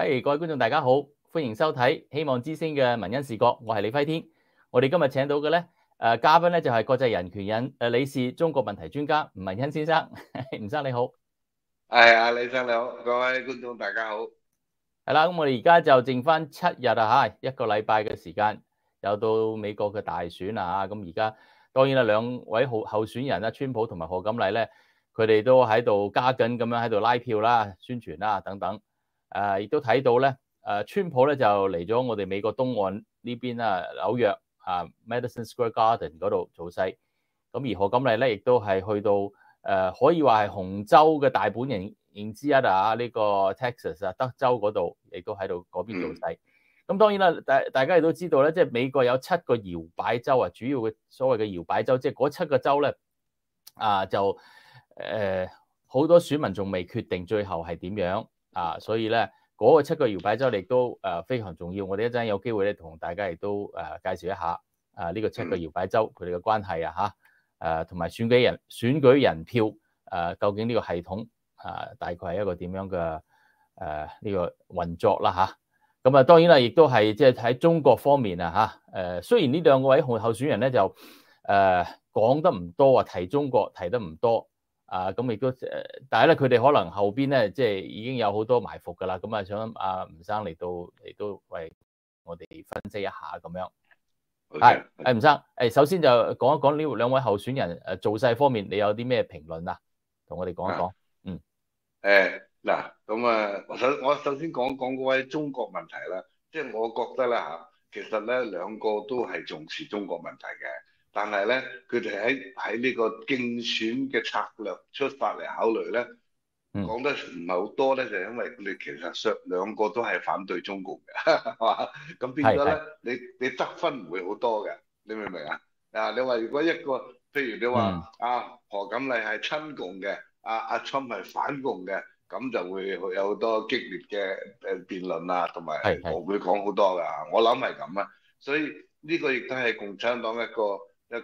各位觀眾大家好，歡迎收睇希望之聲嘅文恩視角，我係李輝天。我哋今日請到嘅咧，嘉賓咧就係國際人權理事、中國問題專家吳文恩先生。吳生你好。 係李生你好，各位觀眾大家好。 係啦，咁我哋而家就剩翻7日啊，一個禮拜嘅時間，又到美國嘅大選啦嚇。咁而家當然啦，兩位候選人啦，川普同埋賀錦麗咧，佢哋都喺度加緊咁樣喺度拉票啦、宣傳啦等等。亦都睇到咧，川普咧就嚟咗我哋美國東岸呢邊啦，紐約Madison Square Garden 嗰度造勢。咁而賀錦麗咧，亦都係去到可以話係紅州嘅大本營之一啊，呢個 Texas 啊德州嗰度，亦都喺度嗰邊造勢。咁當然啦，大家亦都知道咧，即係美國有7個搖擺州啊，主要嘅所謂嘅搖擺州，即係嗰7個州咧就好多選民仲未決定最後係點樣。所以咧嗰個7個搖擺州亦都非常重要。我哋一陣有機會咧同大家亦都介紹一下呢個7個搖擺州佢哋嘅關係同埋選舉人票究竟呢個系統大概係一個點樣嘅呢個運作啦咁當然啦，亦都係即係喺中國方面雖然呢兩位候選人咧就講得唔多提中國提得唔多。咁亦都但係咧，佢哋可能後邊咧，即係已經有好多埋伏㗎啦。咁想吳生嚟到為我哋分析一下咁樣。係吳生，首先就講一講呢兩位候選人造勢方面，你有啲咩評論啊？同我哋講一講。 嗱，咁我首先講嗰位中國問題啦。即係我覺得啦其實咧兩個都係重視中國問題嘅。但係咧，佢哋喺呢個競選嘅策略出發嚟考慮咧，講得唔係好多咧，就因為佢哋其實兩個都係反對中國嘅，係嘛？咁變咗咧，你得分唔會好多嘅，你明唔明啊？你話如果一個，譬如你話賀錦麗係親共嘅，阿 Trump 係反共嘅，咁就會有好多激烈嘅辯論啊，同埋我會講好多㗎。我諗係咁啊，所以呢個亦都係共產黨一個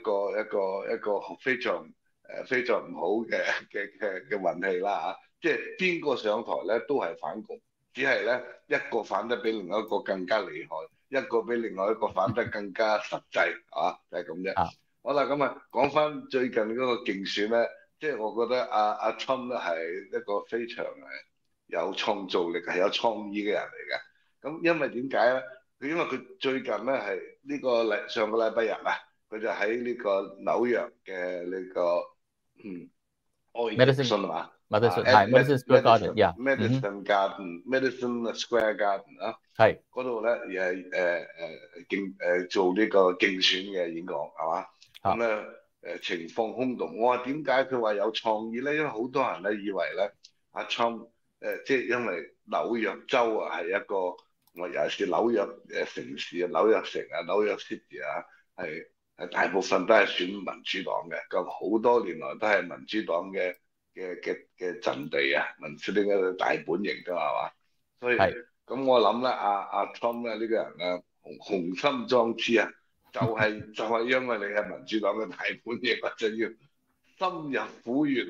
非常唔好嘅運氣啦即係邊個上台咧都係反共，只係咧一個反得比另外一個更加厲害，一個比另外一個反得更加實際就係咁啫。好啦，咁講翻最近嗰個競選咧，即係我覺得阿 Trump 咧係一個非常有創造力、係有創意嘅人嚟嘅。咁因為點解咧？因為佢最近咧係呢個上個禮拜日佢就喺呢個紐約嘅呢個愛迪遜 Madison Square Garden，Madison Square Garden 係嗰度咧，而係做呢個競選嘅演講係嘛？咁咧情況轟動。我話點解佢話有創意咧？因為好多人咧以為咧阿 Trump 即係因為紐約州係一個我尤其是紐約城市紐約城紐約 City 係大部分都係選民主黨嘅，咁好多年來都係民主黨嘅陣地民主黨嘅大本營㗎係嘛？所以咁我諗咧，阿 Trump 咧呢個人咧雄心壯志就係因為你係民主黨嘅大本營，就要深入虎穴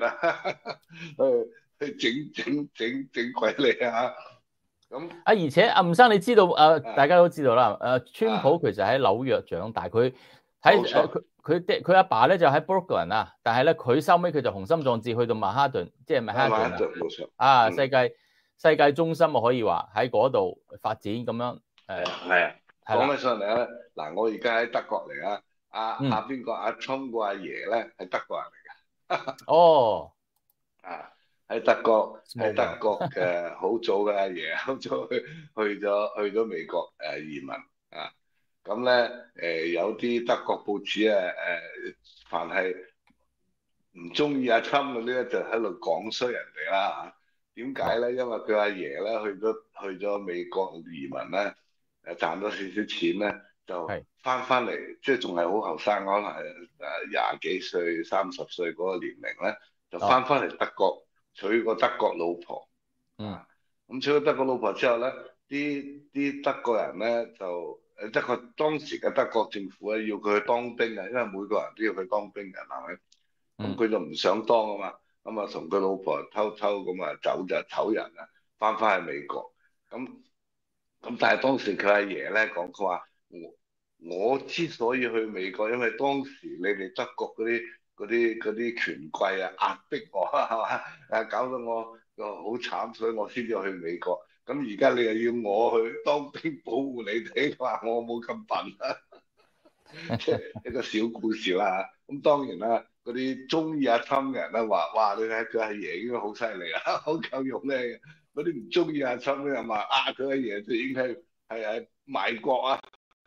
去整鬼你咁而且吳生你知道大家都知道啦，川普其實喺紐約長大，佢佢阿爸咧就喺 Brooklyn 但係咧佢收尾佢就雄心壯志去到曼哈頓，即係曼哈頓冇錯世界中心可以話喺嗰度發展咁樣講起上嚟咧，嗱我而家喺德國嚟阿邊個阿 Trump 個阿爺咧係德國人嚟㗎。喺德國嘅好早嘅阿爺，好早去咗美國移民咁咧有啲德國報紙凡係唔中意阿 Trump 嗰啲咧，就喺度講衰人哋啦點解咧？因為佢阿爺咧去咗美國移民咧，賺咗少少錢咧，就翻嚟，即係仲係好後生，可能係20幾歲、30歲嗰個年齡咧，就翻嚟德國。娶個德國老婆，咁娶咗德國老婆之後咧，啲德國人咧就當時嘅德國政府咧要佢去當兵因為每個人都要去當兵嘅，係咪？咁佢就唔想當嘛，咁同佢老婆偷咁走就走人翻去美國，咁咁但係當時佢阿爺咧講，佢話我之所以去美國，因為當時你哋德國嗰啲權貴啊壓迫我係嘛，搞到我好慘，所以我先至去美國。咁而家你又要我去當兵保護你哋，話我冇咁笨啊！即係一個小故事啦。咁當然啦，嗰啲中意阿侵嘅人咧話：哇，你睇佢阿爺應該好犀利啊，好夠用咧。嗰啲唔中意阿侵嘅人話：啊，佢阿爺就已經係賣國啊！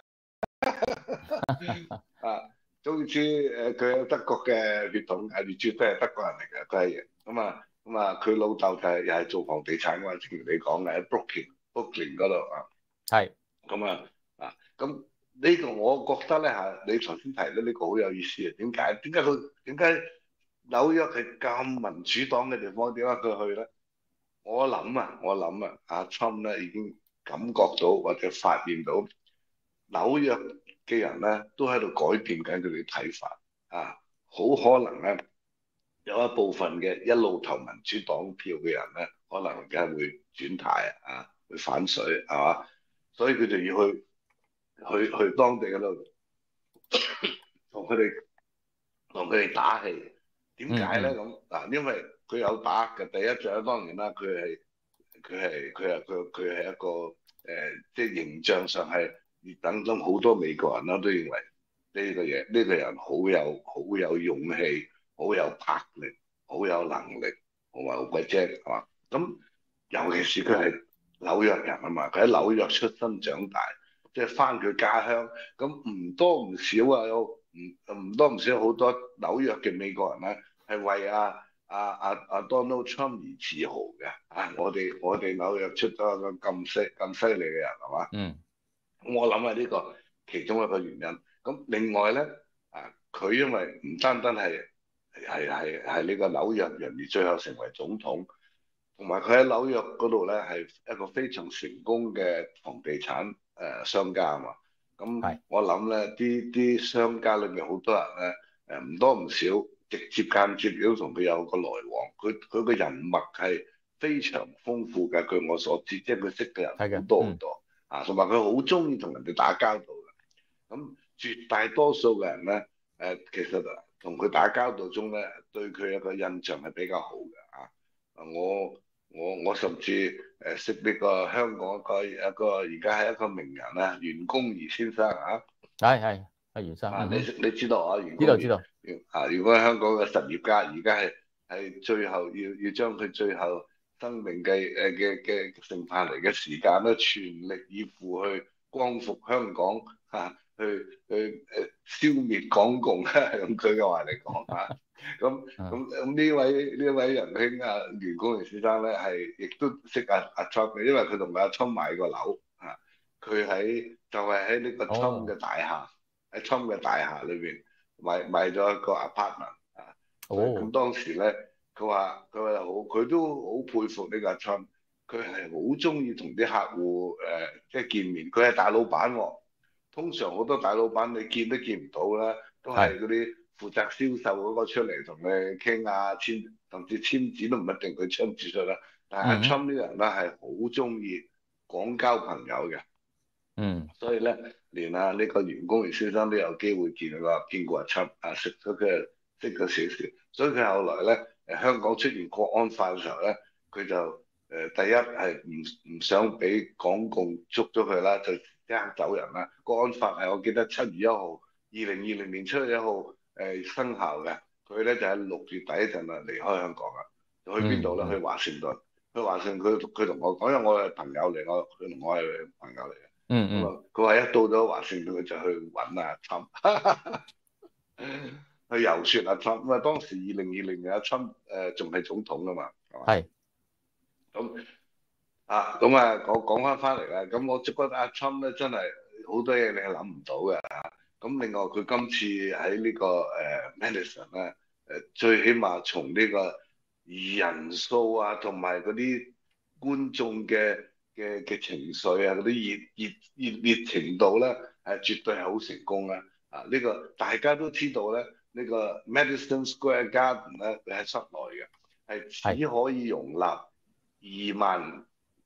啊，總之佢有德國嘅血統，係絕對係德國人嚟嘅，佢阿爺。咁啊，佢老豆就係又係做房地產嘅嘛，正如你講嘅喺 Brooklyn 嗰度啊。 係。 咁呢個我覺得咧嚇，你頭先提到呢個好有意思啊！點解紐約係咁民主黨嘅地方，點解佢去咧？我諗啊，阿 Trump 咧已經感覺到或者發現到紐約嘅人咧都喺度改變緊佢哋睇法啊！好可能咧有一部分嘅一路投民主黨票嘅人咧，可能而家會轉態啊，會反水係嘛？所以佢就要去當地嗰度同佢哋打氣。點解咧咁嗱？因為佢有打嘅。第一仗當然啦，佢係一個即係形象上係等好多美國人啦都認為呢個人好有勇氣，好有魄力，好有能力，同埋好鬼精係嘛？咁尤其是佢係紐約人啊嘛，佢喺紐約出生長大。即係翻佢家鄉，咁唔多唔少啊，有唔多唔少好多紐約嘅美國人咧，係為阿 Donald Trump 而自豪嘅。啊，我哋紐約出咗個咁犀利嘅人係嘛？咁我諗係呢個其中一個原因。咁另外咧，佢因為唔單係呢個紐約人而最後成為總統，同埋佢喺紐約嗰度咧係一個非常成功嘅房地產商家啊嘛。咁我諗咧，啲商家裏面好多人咧，唔多唔少直接間接都同佢有個來往。佢個人脈係非常豐富嘅，據我所知，即係佢識嘅人好多好多啊，同埋佢好中意同人哋打交道嘅。咁絕大多數嘅人咧，其實同佢打交道中咧，對佢有個印象係比較好嘅啊。我甚至識呢個香港一個而家係一個名人啦，袁弓夷先生啊。 係袁生啊， 你知道啊？袁弓夷知道啊，如果香港嘅實業家，而家係最後要將佢最後生命嘅剩返嚟嘅時間咧，全力以赴去光復香港去消滅港共，用佢嘅話嚟講啊。咁呢位仁兄啊，袁弓夷先生咧亦都識阿 Trump 嘅，因為佢同阿 Trump 買過樓啊。佢就係喺呢個 Trump 嘅大廈，喺 Trump 嘅大廈裏邊買咗一個 apartment 啊。咁當時咧，佢都好佩服呢個 Trump，佢係好中意同啲客戶即係見面。佢係大老闆喎，通常好多大老闆你見都見唔到啦，都係嗰啲負責銷售嗰個出嚟同你傾啊，甚至簽字都唔一定佢親自出啦。但係阿 Trump 呢個人咧係好中意廣交朋友嘅。所以咧，連呢個袁弓夷先生都有機會見過阿 Trump 啊，識咗少少。所以佢後來咧，香港出現國安法嘅時候咧，佢就第一係唔想俾港共捉咗佢啦，就即刻走人啦。國安法係我記得7月1號，2020年7月1號生效嘅。佢咧就喺6月底嗰陣啊離開香港啦。去邊度咧？去華盛頓。去華盛頓，佢同我講，因為我係朋友嚟，佢同我係朋友嚟嘅。佢話一到咗華盛頓，佢就去揾阿 Trump，去遊說阿 Trump。咁啊，當時2020年阿 Trump 仲係總統啊嘛，係咁我講翻嚟啦。咁我覺得阿 Trump 咧真係好多嘢你係諗唔到嘅。咁另外佢今次喺呢個Madison 咧，最起碼從呢個人數啊，同埋嗰啲觀眾嘅情緒啊，嗰啲熱烈程度咧，絕對係好成功啦。呢個大家都知道咧，呢個 Madison Square Garden 咧，佢喺室內嘅，係只可以容納2萬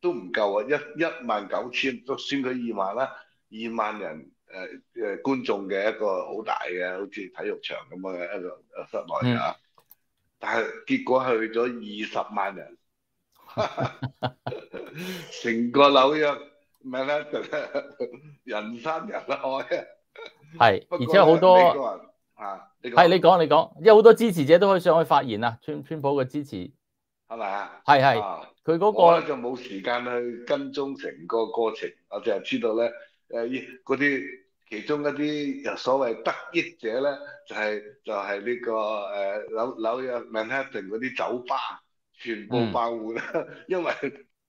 都唔夠啊，119,000都算佢2萬啦，2萬人觀眾嘅一個好大嘅，好似體育場咁嘅一個室內啊，但係結果去咗20萬人，成個紐約咩咧人山人海啊！ 係，而且好多美國人係你講，因為好多支持者都可以上去發言啊，川普嘅支持係咪啊？ 係佢嗰個我咧就冇時間去跟蹤成個過程，我淨係知道咧嗰啲其中一啲所謂得益者咧，就係呢個紐約曼哈頓嗰啲酒吧全部爆滿啦，因為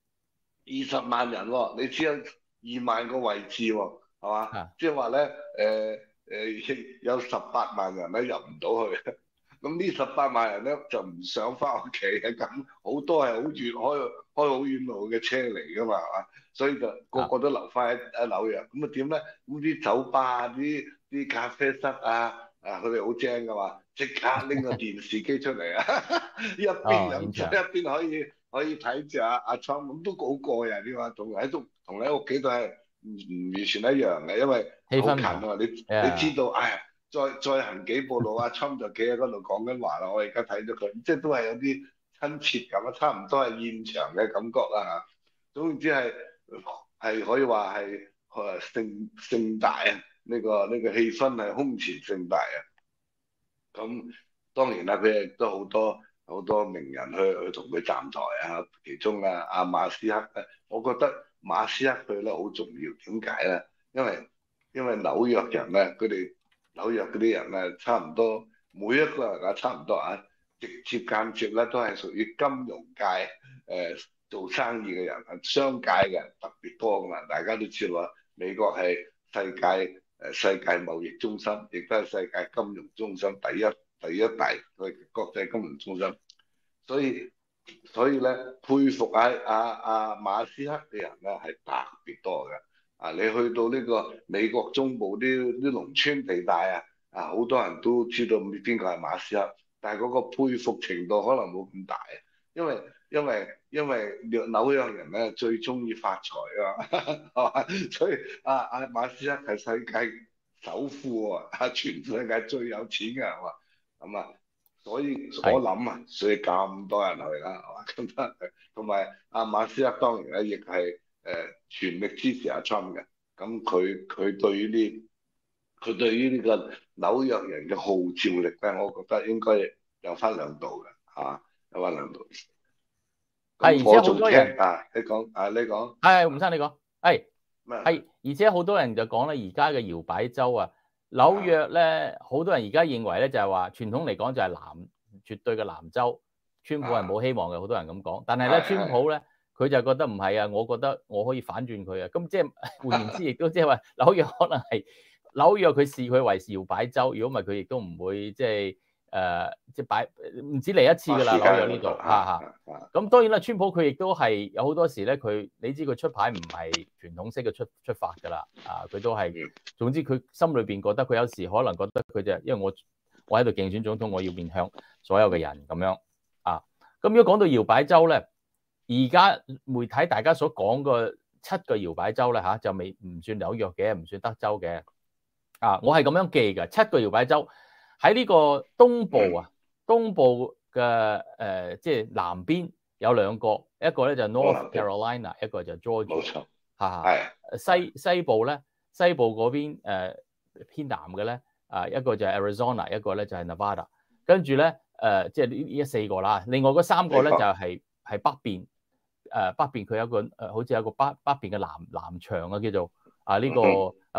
20萬人喎，你只有2萬個位置喎，係嘛？即係話咧有18萬人咧入唔到去，咁呢18萬人咧就唔想翻屋企嘅，咁好多係好遠開好遠路嘅車嚟噶嘛，係嘛？所以就個個都留翻喺紐約，咁啊點咧？咁啲酒吧啲咖啡室佢哋好精噶嘛，即刻拎個電視機出嚟一邊飲酒一邊可以睇住阿 Trump， 咁都好過癮啲嘛，同喺屋企都係唔完全一樣嘅，因為好近啊，你知道，再行幾步路，阿 Trump 就企喺嗰度講緊話啦。我而家睇咗佢，即係都係有啲親切感啊，差唔多係現場嘅感覺啦嚇。總之係可以話係盛大啊！呢個氣氛係空前盛大啊！咁當然啦，佢亦都好多名人去同佢站台啊。其中阿馬斯克咧，我覺得馬斯克佢咧好重要。點解咧？因為紐約人咧，佢哋紐約嗰啲人咧，差唔多每一個人差唔多直接間接咧都係屬於金融界做生意嘅人，商界嘅人特別多噶嘛。大家都知道美國係世界貿易中心，亦都係世界金融中心第一大嘅國際金融中心。所以咧，佩服阿馬斯克嘅人咧係特別多嘅。你去到呢個美國中部啲農村地帶好多人都知道邊個係馬斯克，但係嗰個佩服程度可能冇咁大，因為紐約人咧最中意發財啊，係嘛？所以馬斯克係世界首富啊，全世界最有錢嘅係嘛？咁所以我諗所以咁多人去啦，係嘛？同埋馬斯克當然咧亦係全力支持阿 Trump 嘅，咁佢對於呢個紐約人嘅號召力咧，我覺得應該有翻兩度嘅，有翻兩度。 係，而且好多人你講， 吳生你講，係，而且好多人就講咧，而家嘅搖擺州紐約咧，好多人而家認為咧就係話傳統嚟講就係絕對嘅藍州，川普係冇希望嘅，好多人咁講。但係咧，川普咧佢就覺得唔係啊，我覺得我可以反轉佢啊。咁即係換言之，亦都即係話紐約可能係紐約佢視佢為搖擺州，如果唔係佢亦都唔會即係擺唔止嚟一次㗎啦，紐約呢度咁當然啦，川普佢亦都係有好多時咧，你知佢出牌唔係傳統式嘅出發㗎啦，佢都係總之佢心裏邊覺得佢有時可能覺得佢就因為我喺度競選總統，我要面向所有嘅人咁樣咁如果講到搖擺州咧，而家媒體大家所講嘅7個搖擺州咧就唔算紐約嘅，唔算德州嘅我係咁樣記嘅，7個搖擺州喺呢個東部東部嘅即係南邊有2個，一個咧就 North Carolina， 一個就 Georgia， 西部咧西部嗰邊偏南嘅咧一個就係 Arizona， 一個咧就係 Nevada， 跟住咧即係呢4個啦，另外嗰3個咧就係北邊北邊佢有一個好似有個北邊嘅南牆叫做呢個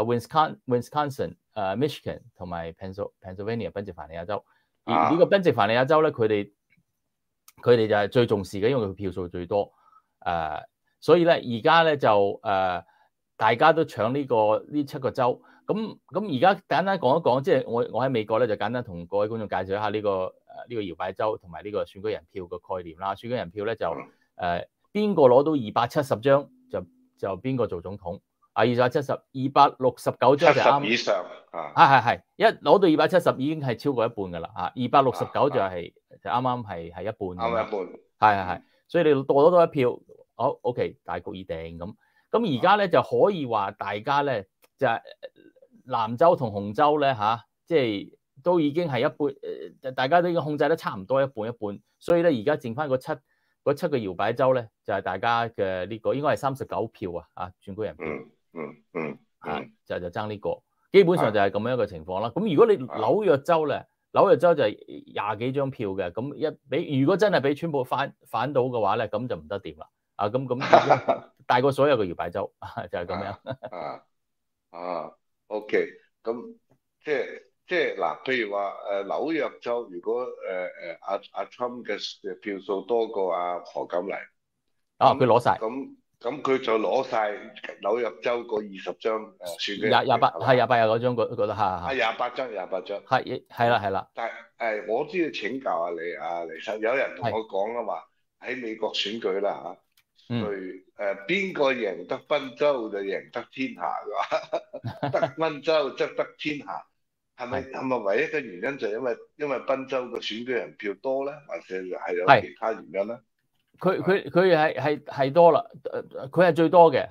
Wisconsin、Michigan 同埋 Pennsylvania 賓夕凡尼亞州。而呢個賓夕凡尼亞州咧，佢哋就係最重視嘅，因為佢票數最多。所以咧而家咧就大家都搶呢7個州。咁而家簡單講一講，即係我喺美國咧就簡單同各位觀眾介紹一下呢個搖擺州同埋呢個選舉人票嘅概念啦。選舉人票咧就邊個攞到270張就邊個做總統。269張就啱以上係一攞到270已經係超過一半㗎啦269就啱啱係一半， 啱一半， 係，所以你攞多一票， 好 OK 大局已定咁。咁而家咧就可以話大家咧就係藍州同紅州咧即係都已經係一半大家都已經控制得差唔多一半一半，所以咧而家剩翻嗰七個搖擺州咧就係大家嘅呢個應該係39票選舉人票，就爭呢個，基本上就係咁樣一個情況啦。咁如果你紐約州咧，紐約州就係20幾張票嘅，咁如果真係俾川普反到嘅話咧，咁就唔得掂啦。咁大過所有嘅搖擺州就係咁樣。OK， 咁即係嗱，譬如話紐約州，如果阿 Trump 嘅票數多過阿何錦麗， 佢攞晒， 咁佢就攞晒紐約州嗰20張選舉人票，28張嗰度 28張， 係啦。 但係我都要請教下你黎生，有人同我講啊嘛，喺美國選舉啦邊個贏得賓州就贏得天下㗎，得賓州則得天下，係咪唯一嘅原因就係因為賓州嘅選舉人票多咧，或者係有其他原因咧？ 佢係多啦，佢係最多嘅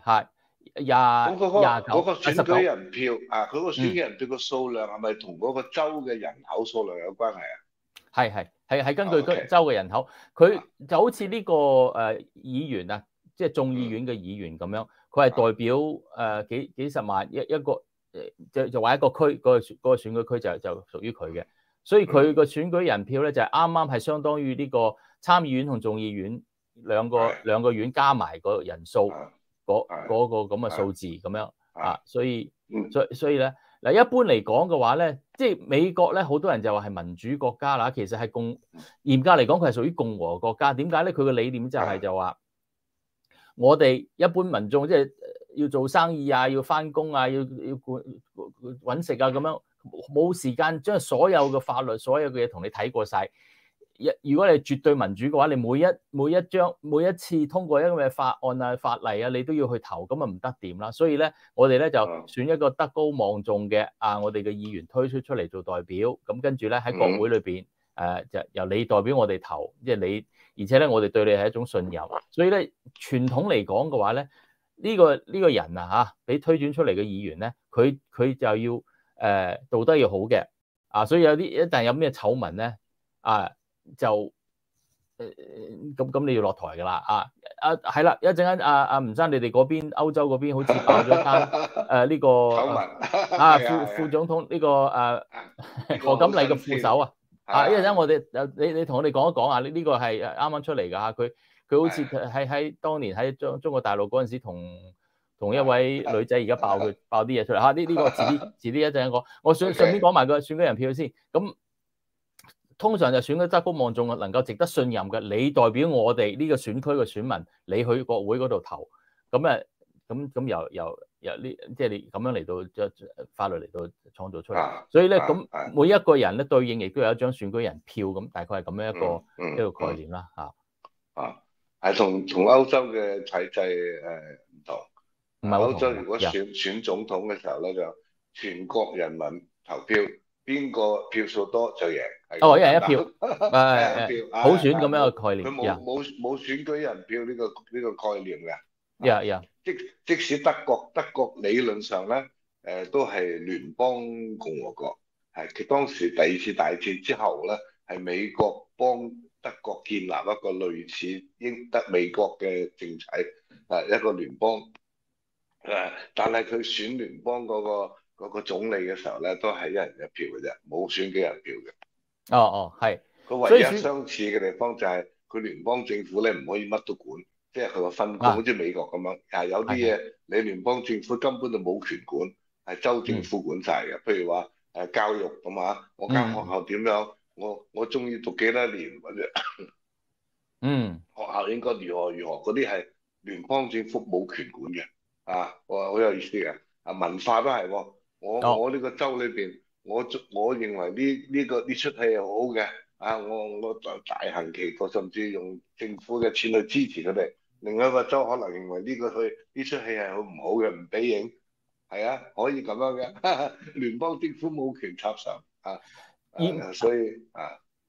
，20 嗰個選舉人票佢個選舉人票嘅數量係咪同嗰個州嘅人口數量有關係啊？ 係根據州嘅人口，佢就好似呢個議員即係眾議院嘅議員咁樣，佢係代表幾十萬一個就話一個區嗰個選舉區就屬於佢嘅，所以佢個選舉人票咧就係啱啱係相當於呢個參議院同眾議院兩個院加埋個人數嗰個咁嘅數字咁樣所以咧嗱，一般嚟講嘅話咧，即係美國咧好多人就話係民主國家啦，其實係嚴格嚟講佢係屬於共和國家。點解咧？佢嘅理念就話我哋一般民眾即係要做生意要翻工要搵食咁樣，冇時間將所有嘅法律所有嘅嘢同你睇過晒。如果你絕對民主嘅話，你每一次通過一個法案法例你都要去投，咁唔得掂啦。所以咧，我哋咧就選一個德高望重嘅我哋嘅議員推出嚟做代表，咁跟住咧喺國會裏邊就由你代表我哋投，即係你，而且咧我哋對你係一種信任。所以咧傳統嚟講嘅話咧，呢個人俾推選出嚟嘅議員咧，佢就要道德要好嘅所以一旦有咩醜聞咧就咁你要落台噶啦係啦，一陣間吳生你哋嗰邊歐洲嗰邊好似爆咗單呢個醜聞副總統呢個何錦麗嘅副手一陣間我哋你同我哋講一講呢個係啱啱出嚟噶佢好似喺當年喺中國大陸嗰陣時同一位女仔而家爆啲嘢出嚟呢個遲啲一陣間講，我順便講埋個選舉人票先。咁通常就選舉德高望重能夠值得信任嘅，你代表我哋呢個選區嘅選民，你去國會嗰度投，咁由呢即係你咁樣嚟到將法律嚟到創造出嚟，所以咧咁每一個人咧對應亦都有一張選舉人票，咁大概係咁樣一個概念啦係同歐洲嘅體制唔同。歐洲如果選總統嘅時候咧，就全國人民投票，邊個票數多就贏。 一人一票，普選咁樣嘅概念。 佢冇選舉人票呢個概念嘅。即使德國理論上咧，都係聯邦共和國，係當時第二次大戰之後咧，係美國幫德國建立一個類似美國嘅政體，一個聯邦。但係佢選聯邦嗰個總理嘅時候咧，都係一人一票嘅啫，冇選舉人票嘅。 係。 佢唯一相似嘅地方就係佢聯邦政府咧唔可以乜都管，即係佢個分工，好似美國咁樣。有啲嘢你聯邦政府根本就冇權管，係州政府管晒嘅。譬如話教育咁我間學校點樣，我中意讀幾多年或者學校應該如何嗰啲係聯邦政府冇權管嘅。好有意思嘅。文化都係喎。我呢個州裏邊，我認為呢出戲係好嘅。我大行其道，甚至用政府嘅錢去支持佢哋。另外一個州可能認為呢出戲係好唔好嘅，唔俾影。係可以咁樣嘅。聯邦政府冇權插手所以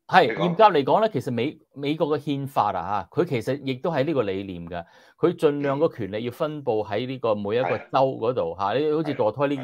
係嚴格嚟講咧，其實美國嘅憲法啊嚇，佢其實亦都係呢個理念嘅。佢盡量個權力要分佈喺呢個每一個州嗰度嚇。你好似墮胎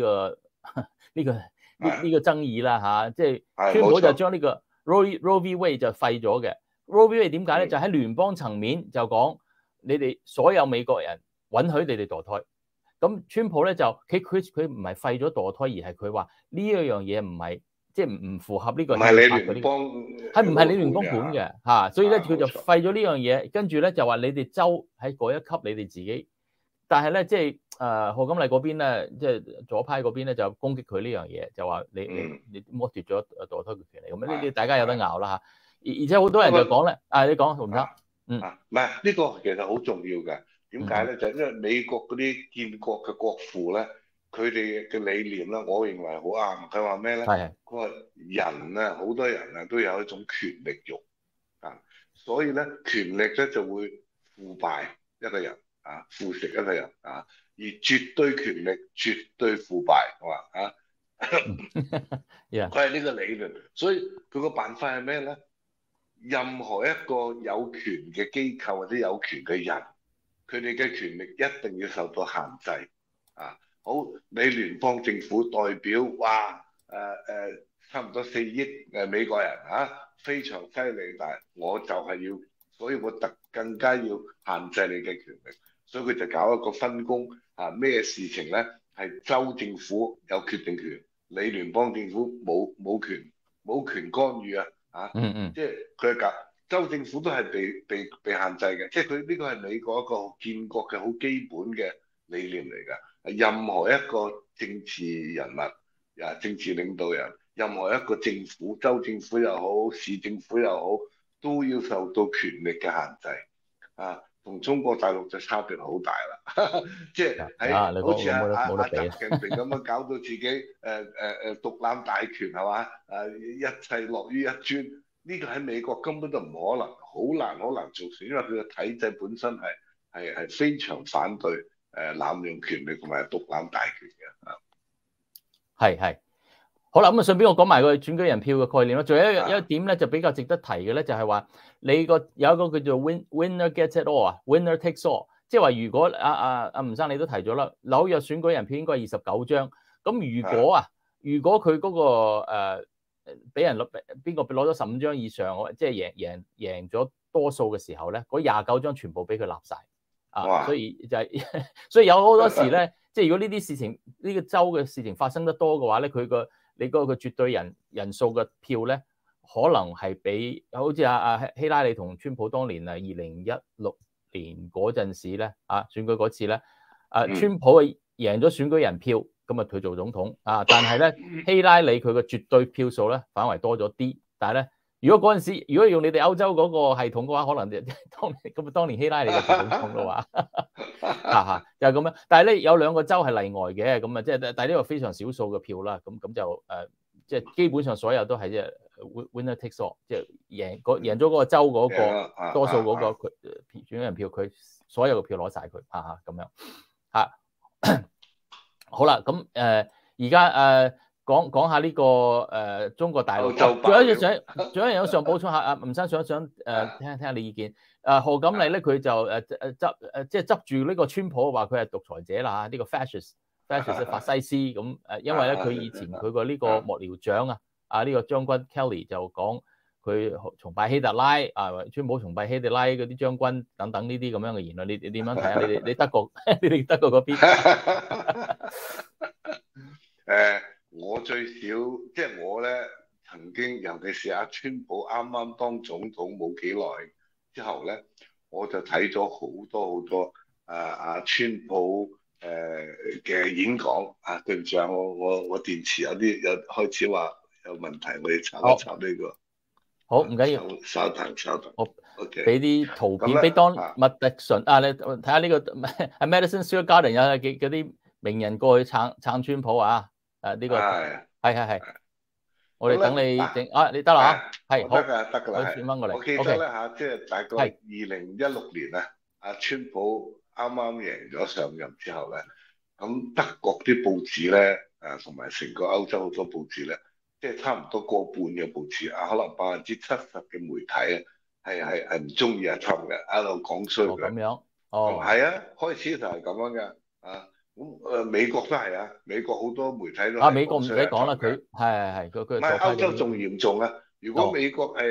呢個爭議啦嚇，即係川普就將呢個 Roe v. Wade 就廢咗嘅。Roe v. Wade 點解咧？就喺聯邦層面就講你哋所有美國人允許你哋墮胎。咁川普咧就佢唔係廢咗墮胎，而係佢話呢一樣嘢唔係。即係唔符合呢個憲法嗰啲，係唔係你聯邦管嘅嚇？所以咧佢就廢咗呢樣嘢，跟住咧就話你哋州喺嗰一級你哋自己，但係咧即係賀錦麗嗰邊咧，即係左派嗰邊咧就攻擊佢呢樣嘢，就話你剝奪咗墮胎嘅權利咁樣，呢啲大家有得拗啦嚇。而且好多人就講咧，你講洪生， 唔係呢個其實好重要嘅，點解咧？就因為美國嗰啲建國嘅國父咧。佢哋嘅理念咧，我認為好啱。佢話咩咧？佢話人啊，好多人啊都有一種權力慾啊，所以咧權力咧就會腐敗一個人啊，腐蝕一個人啊，而絕對權力絕對腐敗，係嘛啊？佢係呢個理論，所以佢個辦法係咩咧？任何一個有權嘅機構或者有權嘅人，佢哋嘅權力一定要受到限制啊！好，你聯邦政府代表哇差唔多4億美國人非常犀利，但係我就係要，所以我更加要限制你嘅權力，所以佢就搞一個分工咩事情咧係州政府有決定權，你聯邦政府冇權干預即係佢搞州政府都係被限制嘅，即係佢呢個係美國一個建國嘅好基本嘅理念嚟㗎。任何一個政治人物政治領導人，任何一個政府，州政府又好，市政府又好，都要受到權力嘅限制同中國大陸就差別好大啦，即係喺好似習近平咁樣搞到自己獨攬大權係嘛？一切落於一尊，呢個喺美國根本就唔可能，好難做成，因為佢嘅體制本身係非常反對濫用權力同埋獨攬大權嘅係好啦，咁順便我講埋個選舉人票嘅概念啦。仲有一點咧，就比較值得提嘅咧，就係話你有一個叫做 winner gets it all 啊，winner takes all， 即係話如果吳生你都提咗啦，紐約選舉人票應該係29張，咁如果佢嗰個俾人邊個攞咗15張以上，即係贏咗多數嘅時候咧，嗰29張全部俾佢立晒。所以就所以有好多時咧，即係如果呢啲事情呢個州嘅事情發生得多嘅話咧，你嗰個絕對人數嘅票咧，可能係比好似希拉里同川普當年2016年嗰陣時咧選舉嗰次咧，川普贏咗選舉人票，咁佢做總統但係咧希拉里佢嘅絕對票數咧反為多咗啲，但係咧。如果嗰陣時，如果用你哋歐洲嗰個系統嘅話，可能當年希拉里就做總統嘅話，就係咁樣。但係咧有2個州係例外嘅，咁即係但係呢個非常少數嘅票啦。咁就即係基本上所有都係即係 winner takes all， 即係贏咗嗰個州嗰個多數嗰個選人票，佢所有嘅票攞晒佢咁樣好啦，咁而家講下呢個中國大陸，仲有一樣想補充下，吳生想聽下你意見。賀錦麗咧佢就即係執住呢個川普話佢係獨裁者啦，呢個 fascist 法西斯咁因為咧佢以前佢個呢個幕僚長呢個將軍 Kelly 就講佢崇拜希特拉川普崇拜希特拉嗰啲將軍等等呢啲咁樣嘅言論，你點樣睇啊？你德國你哋德國嗰邊？ 我最少即係我咧曾經，尤其是川普啱啱當總統冇幾耐之後咧，我就睇咗好多川普嘅演講對唔住我電池有開始話有問題，我要查一查呢個。 好，唔緊要， 稍等。 我俾啲圖片俾當麥迪遜你睇下呢個喺 Madison Square Garden 有嗰啲名人過去撐川普呢個係，我哋等你整你得啦係好得㗎啦， 轉翻過嚟。 我記得咧即係大概2016年川普啱啱贏咗上任之後咧，咁德國啲報紙咧同埋成個歐洲好多報紙咧即係差唔多過半嘅報紙啊，可能70%嘅媒體係唔中意阿 Trump 嘅，喺度講衰佢。 咁樣， 係啊，開始就係咁樣嘅啊。咁美國都係啊，美國好多媒體都美國唔使講啦，佢係佢唔係歐洲仲嚴重啊！如果美國係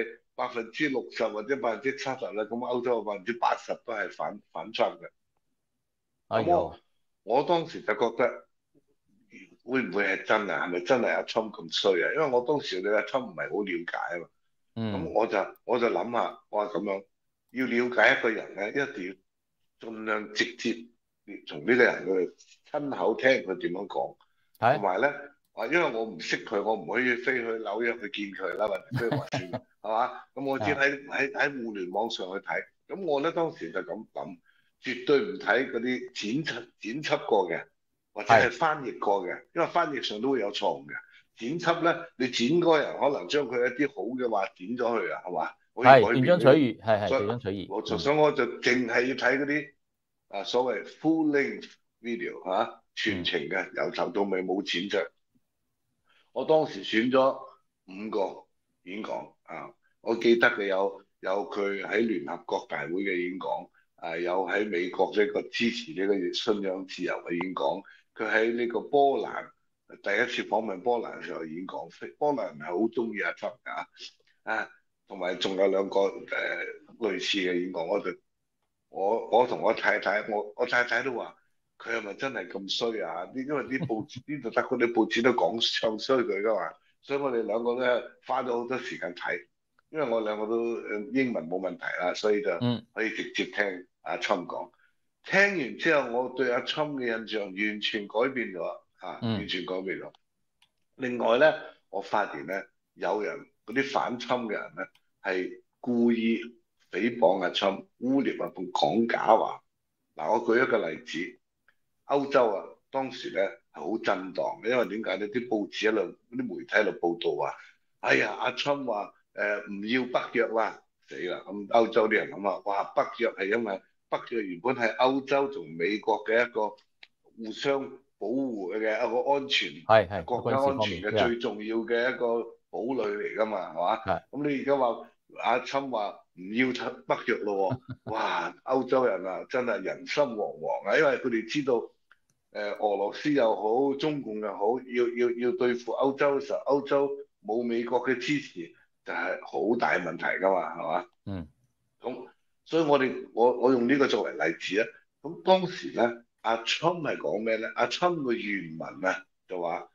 60%或者70%咧，咁歐洲80%都係反 Trump 嘅。咁我當時就覺得會唔會係真啊？係咪真係阿 Trump 咁衰啊？因為我當時對阿 Trump 唔係好了解啊嘛。咁我就諗下，我話咁樣要了解一個人咧，一定要盡量直接從呢個人嘅親口聽佢點樣講，同埋咧。因為我唔識佢，我唔可以飛去紐約去見佢啦，或者飛去華盛頓，係嘛？咁我只喺互聯網上去睇。咁我咧當時就咁諗，絕對唔睇嗰啲剪輯過嘅，或者係翻譯過嘅，因為翻譯上都會有錯誤嘅。剪輯咧，你剪嗰個人可能將佢一啲好嘅話剪咗去啊，係嘛？ 係斷章取義，係斷章取義。 所以我就淨係要睇嗰啲所謂 full length video 嚇，全程嘅，由頭到尾冇剪著。我當時選咗5個演講啊，我記得嘅有佢喺聯合國大會嘅演講，有喺美國呢個支持呢個信仰自由嘅演講，佢喺呢個波蘭第一次訪問波蘭嘅時候演講，波蘭人係好中意阿 Trump 㗎，同埋仲有2個類似嘅演講，我同我太太，我太太都話。佢係咪真係咁衰啊？因為啲報紙呢度得嗰啲報紙都唱衰佢噶嘛，所以我哋2個咧花咗好多時間睇，因為我2個都英文冇問題啦，所以就可以直接聽阿 Trump 講。聽完之後，我對阿 Trump 嘅印象完全改變咗，完全改變咗。另外咧，我發現咧，有人嗰啲反 Trump 嘅人咧係故意誹謗阿 Trump，污蔑啊，講假話。嗱，我舉一個例子。歐洲啊，當時咧係好震盪嘅，因為點解呢？啲報紙喺度，啲媒體喺度報道話，哎呀，阿 Trump 話唔要北約啦，死啦！咁歐洲啲人諗啊，哇，北約係因為北約原本係歐洲同美國嘅一個互相保護嘅一個安全，國家安全嘅最重要嘅一個堡壘嚟㗎嘛，係嘛？咁你而家話阿 Trump 話唔要北約咯，哇！歐洲人啊，真係人心惶惶啊，因為佢哋知道。俄羅斯又好，中共又好，要對付歐洲嘅時候，歐洲冇美國嘅支持，就係好大問題㗎嘛，係嘛？咁所以我用呢個作為例子啊。咁當時咧，阿 Trump 係講咩咧？阿 Trump 嘅原文啊，就話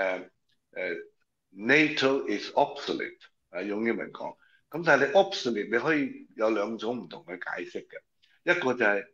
NATO is obsolete，用英文講。咁但係你 obsolete 你可以有2種唔同嘅解釋嘅，一個就係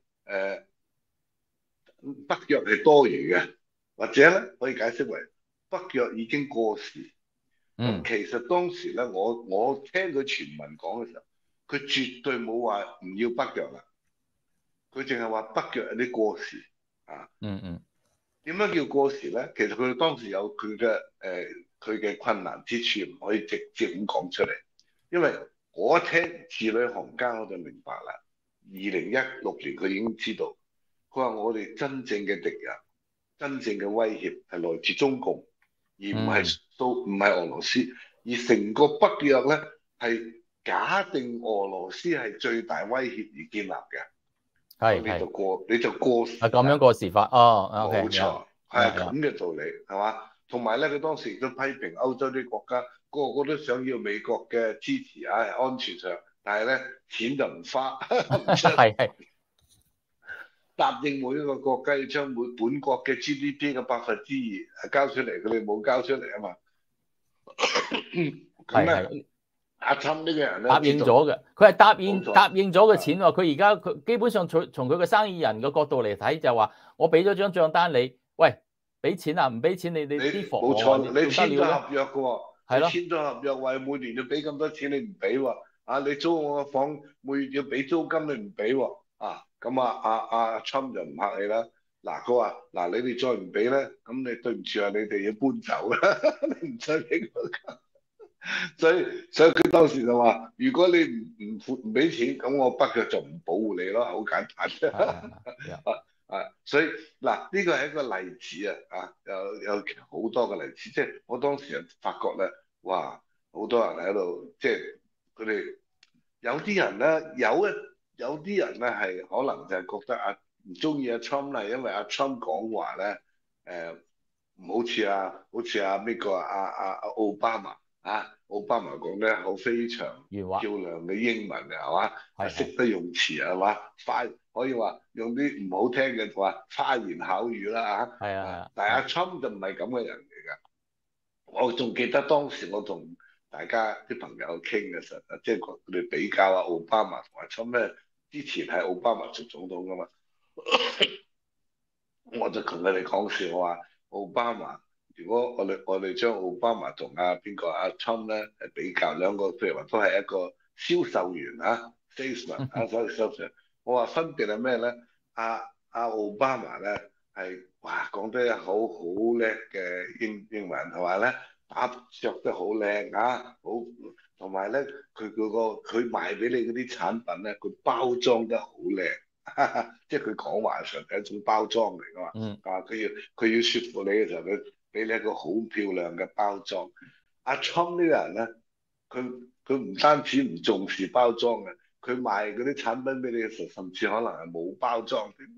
北約係多餘嘅，或者咧可以解釋為北約已經過時。其實當時咧，我聽佢全文講嘅時候，佢絕對冇話唔要北約啦，佢淨係話北約有啲過時啊。點樣叫過時咧？其實佢當時有佢嘅困難之處，唔可以直接咁講出嚟。因為我一聽字裏行間我就明白啦。2016年佢已經知道。佢話：我哋真正嘅敵人、真正嘅威脅係來自中共，而唔係俄羅斯。而成個北約咧係假定俄羅斯係最大威脅而建立嘅。你就過時。係咁樣過時法冇錯，係咁嘅道理，係嘛？同埋咧，佢當時亦都批評歐洲啲國家個個都想要美國嘅支持安全上，但係咧錢就唔花， 係。 答應每一個國家要將本國嘅 GDP 嘅2%交出嚟，佢哋冇交出嚟啊嘛。咁咧，阿 Trump 呢個人咧答應咗嘅，佢係答應咗嘅錢喎。佢而家佢基本上從佢個生意人嘅角度嚟睇，就話我俾咗張帳單你，喂，俾錢啊，唔俾錢你啲房冇錯，你簽咗合約嘅喎， 係咯， 簽咗合約話每年要俾咁多錢，你唔俾喎，你租我個房每月要俾租金，你唔俾喎，咁阿 Trump 就唔客氣啦。嗱，佢話嗱，你哋再唔俾咧，咁你對唔住啊，你哋要搬走啦，你唔再俾我。所以佢當時就話：如果你唔俾錢，咁我北約就唔保護你咯，好簡單。所以嗱，呢個係一個例子有好多嘅例子，即係我當時就發覺咧， 哇，好多人喺度，即係佢哋有啲人咧，有啲人咧係可能就係覺得唔中意阿 Trump 啦，因為阿 Trump 講話咧唔好似咩個奧巴馬奧巴馬講咧好非常原話漂亮嘅英文嘅係嘛，識係得用詞係嘛，可以話用啲唔好聽嘅話花言巧語啦但係阿 Trump 就唔係咁嘅人嚟㗎。我仲記得當時我同大家啲朋友傾嘅時候，即係佢哋比較奧巴馬同阿 Trump 咧，之前係奧巴馬做總統㗎嘛。我就同佢哋講笑，我話奧巴馬，如果我哋將奧巴馬同邊個阿 Trump 咧係比較，兩個譬如話都係一個銷售員salesman 所以銷售員，我話分別係咩咧？阿奧巴馬咧係哇講得好叻嘅英文，同埋咧着得好靚好，同埋咧佢賣俾你嗰啲產品咧，佢包裝得好靚。即係佢講話上係一種包裝嚟噶嘛，佢要説服你嘅時候，佢俾你一個好漂亮嘅包裝。阿 Trump 呢個人咧，佢唔單止唔重視包裝嘅，佢賣嗰啲產品俾你嘅時候，甚至可能係冇包裝添，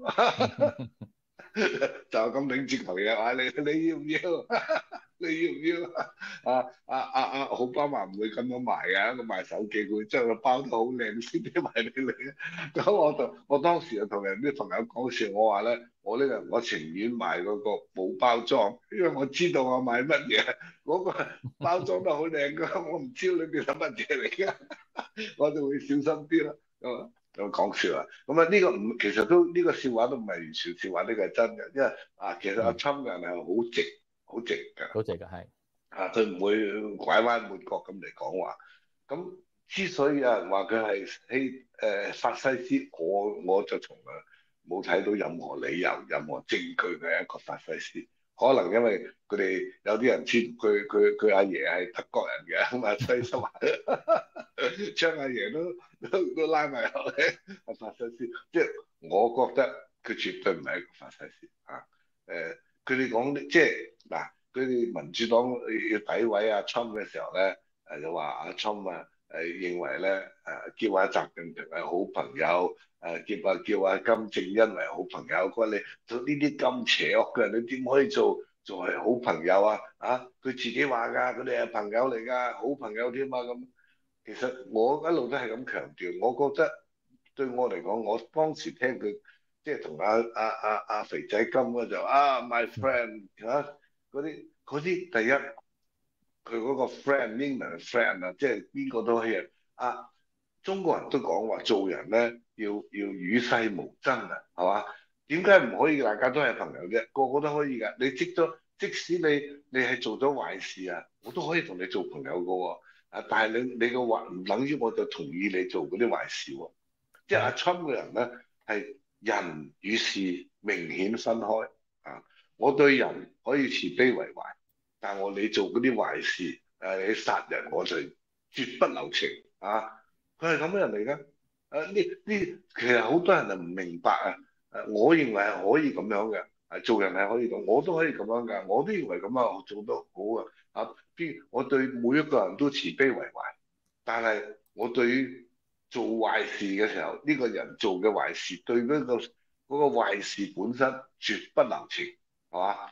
就咁擰折頭嘢話你要唔要？你要唔要奧巴馬唔會咁樣賣㗎，佢賣手機佢會將佢包得好靚先俾賣俾你。咁我當時就同人啲朋友講笑，我話咧，我情願賣嗰個冇包裝，因為我知道我買乜嘢，嗰個包裝得好靚㗎，我唔知裏邊係乜嘢嚟㗎，我就會小心啲啦。咁講笑啊！咁呢個其實都呢個笑話都唔係完全笑話，呢個係真嘅，因為其實阿 Trump 嘅人係好直㗎， 好直㗎係佢唔會拐彎抹角咁嚟講話。咁之所以有人話佢係法西斯，我就從來冇睇到任何理由、任何證據佢係一個法西斯。可能因為佢哋有啲人知佢阿爺係德國人嘅，咁所以就話將阿爺都拉埋落嚟係法西斯。即係我覺得佢絕對唔係一個法西斯佢哋講即係嗱，佢哋民主黨要詆毀阿 Trump 嘅時候咧，就話阿 Trump 認為咧叫阿習近平係好朋友，叫阿金正恩為好朋友。佢話你做呢啲咁邪惡嘅人，你點可以做係好朋友啊？佢自己話㗎，佢哋係朋友嚟㗎，好朋友添啊咁。其實我一路都係咁強調，我覺得對我嚟講，我當時聽佢即係同阿肥仔金嗰就my friend 嗰啲第一，佢嗰個 friend 英文 friend 即係邊個都可以中國人都講話做人咧要與世無爭係嘛？點解唔可以大家都係朋友啫？個個都可以㗎。即使你係做咗壞事我都可以同你做朋友㗎喎。但係你嘅話唔等於我就同意你做嗰啲壞事喎。即係阿 Trump 嘅人咧係人與事明顯分開我對人可以慈悲為懷，但你做嗰啲壞事你殺人我就絕不留情佢係咁嘅人嚟㗎。其實好多人就唔明白我認為係可以咁樣嘅做人係可以咁，我都可以咁樣㗎，我都認為咁我做得好我對每一個人都慈悲為懷，但係我對於做壞事嘅時候，呢個人做嘅壞事對嗰個壞事本身絕不留情，係嘛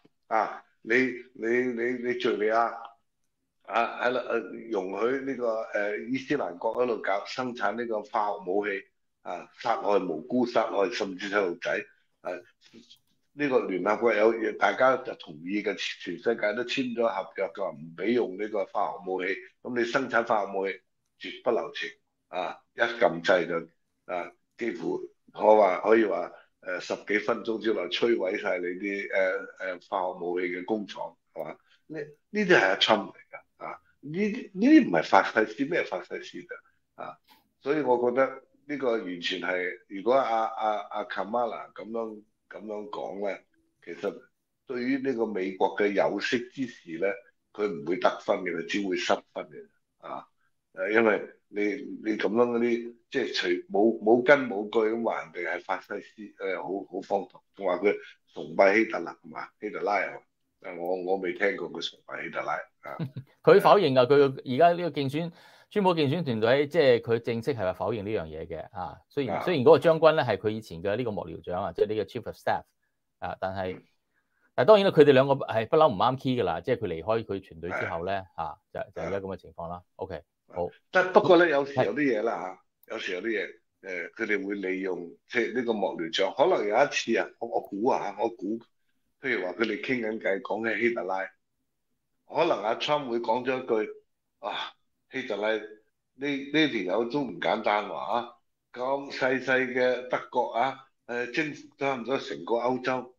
你敍利亞喺度容許呢個伊斯蘭國喺度生產呢個化學武器殺害無辜，殺害甚至細路仔呢個聯合國有大家就同意嘅，全世界都簽咗合約，佢話唔俾用呢個化學武器。咁你生產化學武器絕不留情一撳掣就幾乎可以話十幾分鐘之內摧毀晒你啲化學武器嘅工廠係嘛？呢啲係阿 Trump 嚟㗎呢啲唔係法西斯，咩法西斯㗎所以我覺得呢個完全係如果阿 Kamala 咁樣講咧，其實對於呢個美國嘅有識之士咧，佢唔會得分嘅，佢只會失分嘅因為你咁樣嗰啲即係除冇根冇據咁話人哋係法西斯好荒唐，仲話佢崇拜希特勒係嘛？希特拉係嘛？ 我未聽過佢崇拜希特拉啊。 佢否認㗎，佢而家呢個川普競選團隊即係佢正式係話否認呢樣嘢嘅啊。雖然嗰個將軍咧係佢以前嘅呢個幕僚長啊，即係呢個 Chief of Staff 啊，但係當然啦，佢哋兩個係不嬲唔啱 key 㗎啦，即係佢離開佢團隊之後咧就而家咁嘅情況啦。OK， 好。 不過咧，有時有啲嘢啦有時有啲嘢佢哋會利用即係呢個幕僚長，可能有一次啊，我估譬如話佢哋傾緊偈講起希特拉，可能阿 Trump 會講咗一句希特拉呢條友都唔簡單喎咁細嘅德國征服差唔多成個歐洲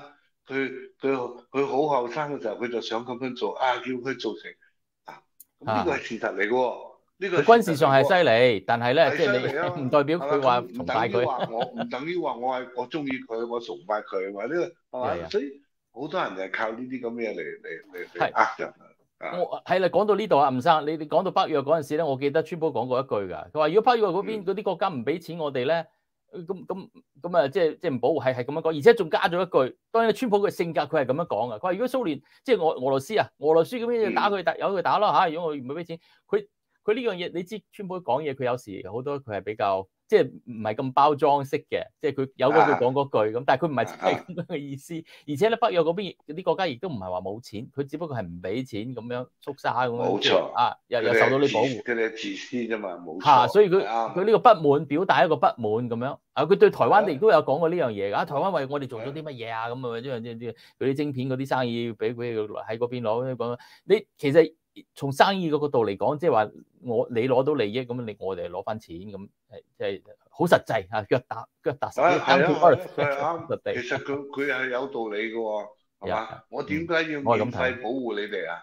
佢好後生嘅時候佢就想咁樣做叫佢做成咁呢個係事實嚟嘅喎。呢個軍事上係犀利，但係咧，即係你唔代表佢話崇拜佢。 唔等於話我中意佢，我崇拜佢，或者係嘛？所以好多人就係靠呢啲咁嘅嘢嚟呃人我係啦，講到呢度啊，吳生，你講到北約嗰陣時咧，我記得川普講過一句㗎，佢話如果北約嗰邊嗰啲國家唔俾錢我哋咧，咁即係唔保護，係咁樣講，而且仲加咗一句，當然川普嘅性格佢係咁樣講㗎，佢話如果蘇聯即係俄羅斯咁樣打佢由佢打啦如果我唔俾錢，佢呢樣嘢你知川普講嘢，佢有時好多佢係比較即係唔係咁包裝式嘅，即係佢有嗰句講嗰句咁，但係佢唔係真係咁樣嘅意思。而且咧北約嗰邊啲國家亦都唔係話冇錢，佢只不過係唔俾錢咁樣縮沙咁樣。 冇錯又受到你保護。 佢哋自私啫嘛，冇錯。 所以佢呢個不滿表達一個不滿咁樣。佢對台灣亦都有講過呢樣嘢㗎。台灣為我哋做咗啲乜嘢啊？咁嗰啲晶片嗰啲生意俾佢喺嗰邊攞講。你其實從生意嗰個度嚟講，即係話你攞到利益咁，我哋攞翻錢咁，即係好實際腳踏實地。 其實佢係有道理嘅喎，係嘛？我點解要免費保護你哋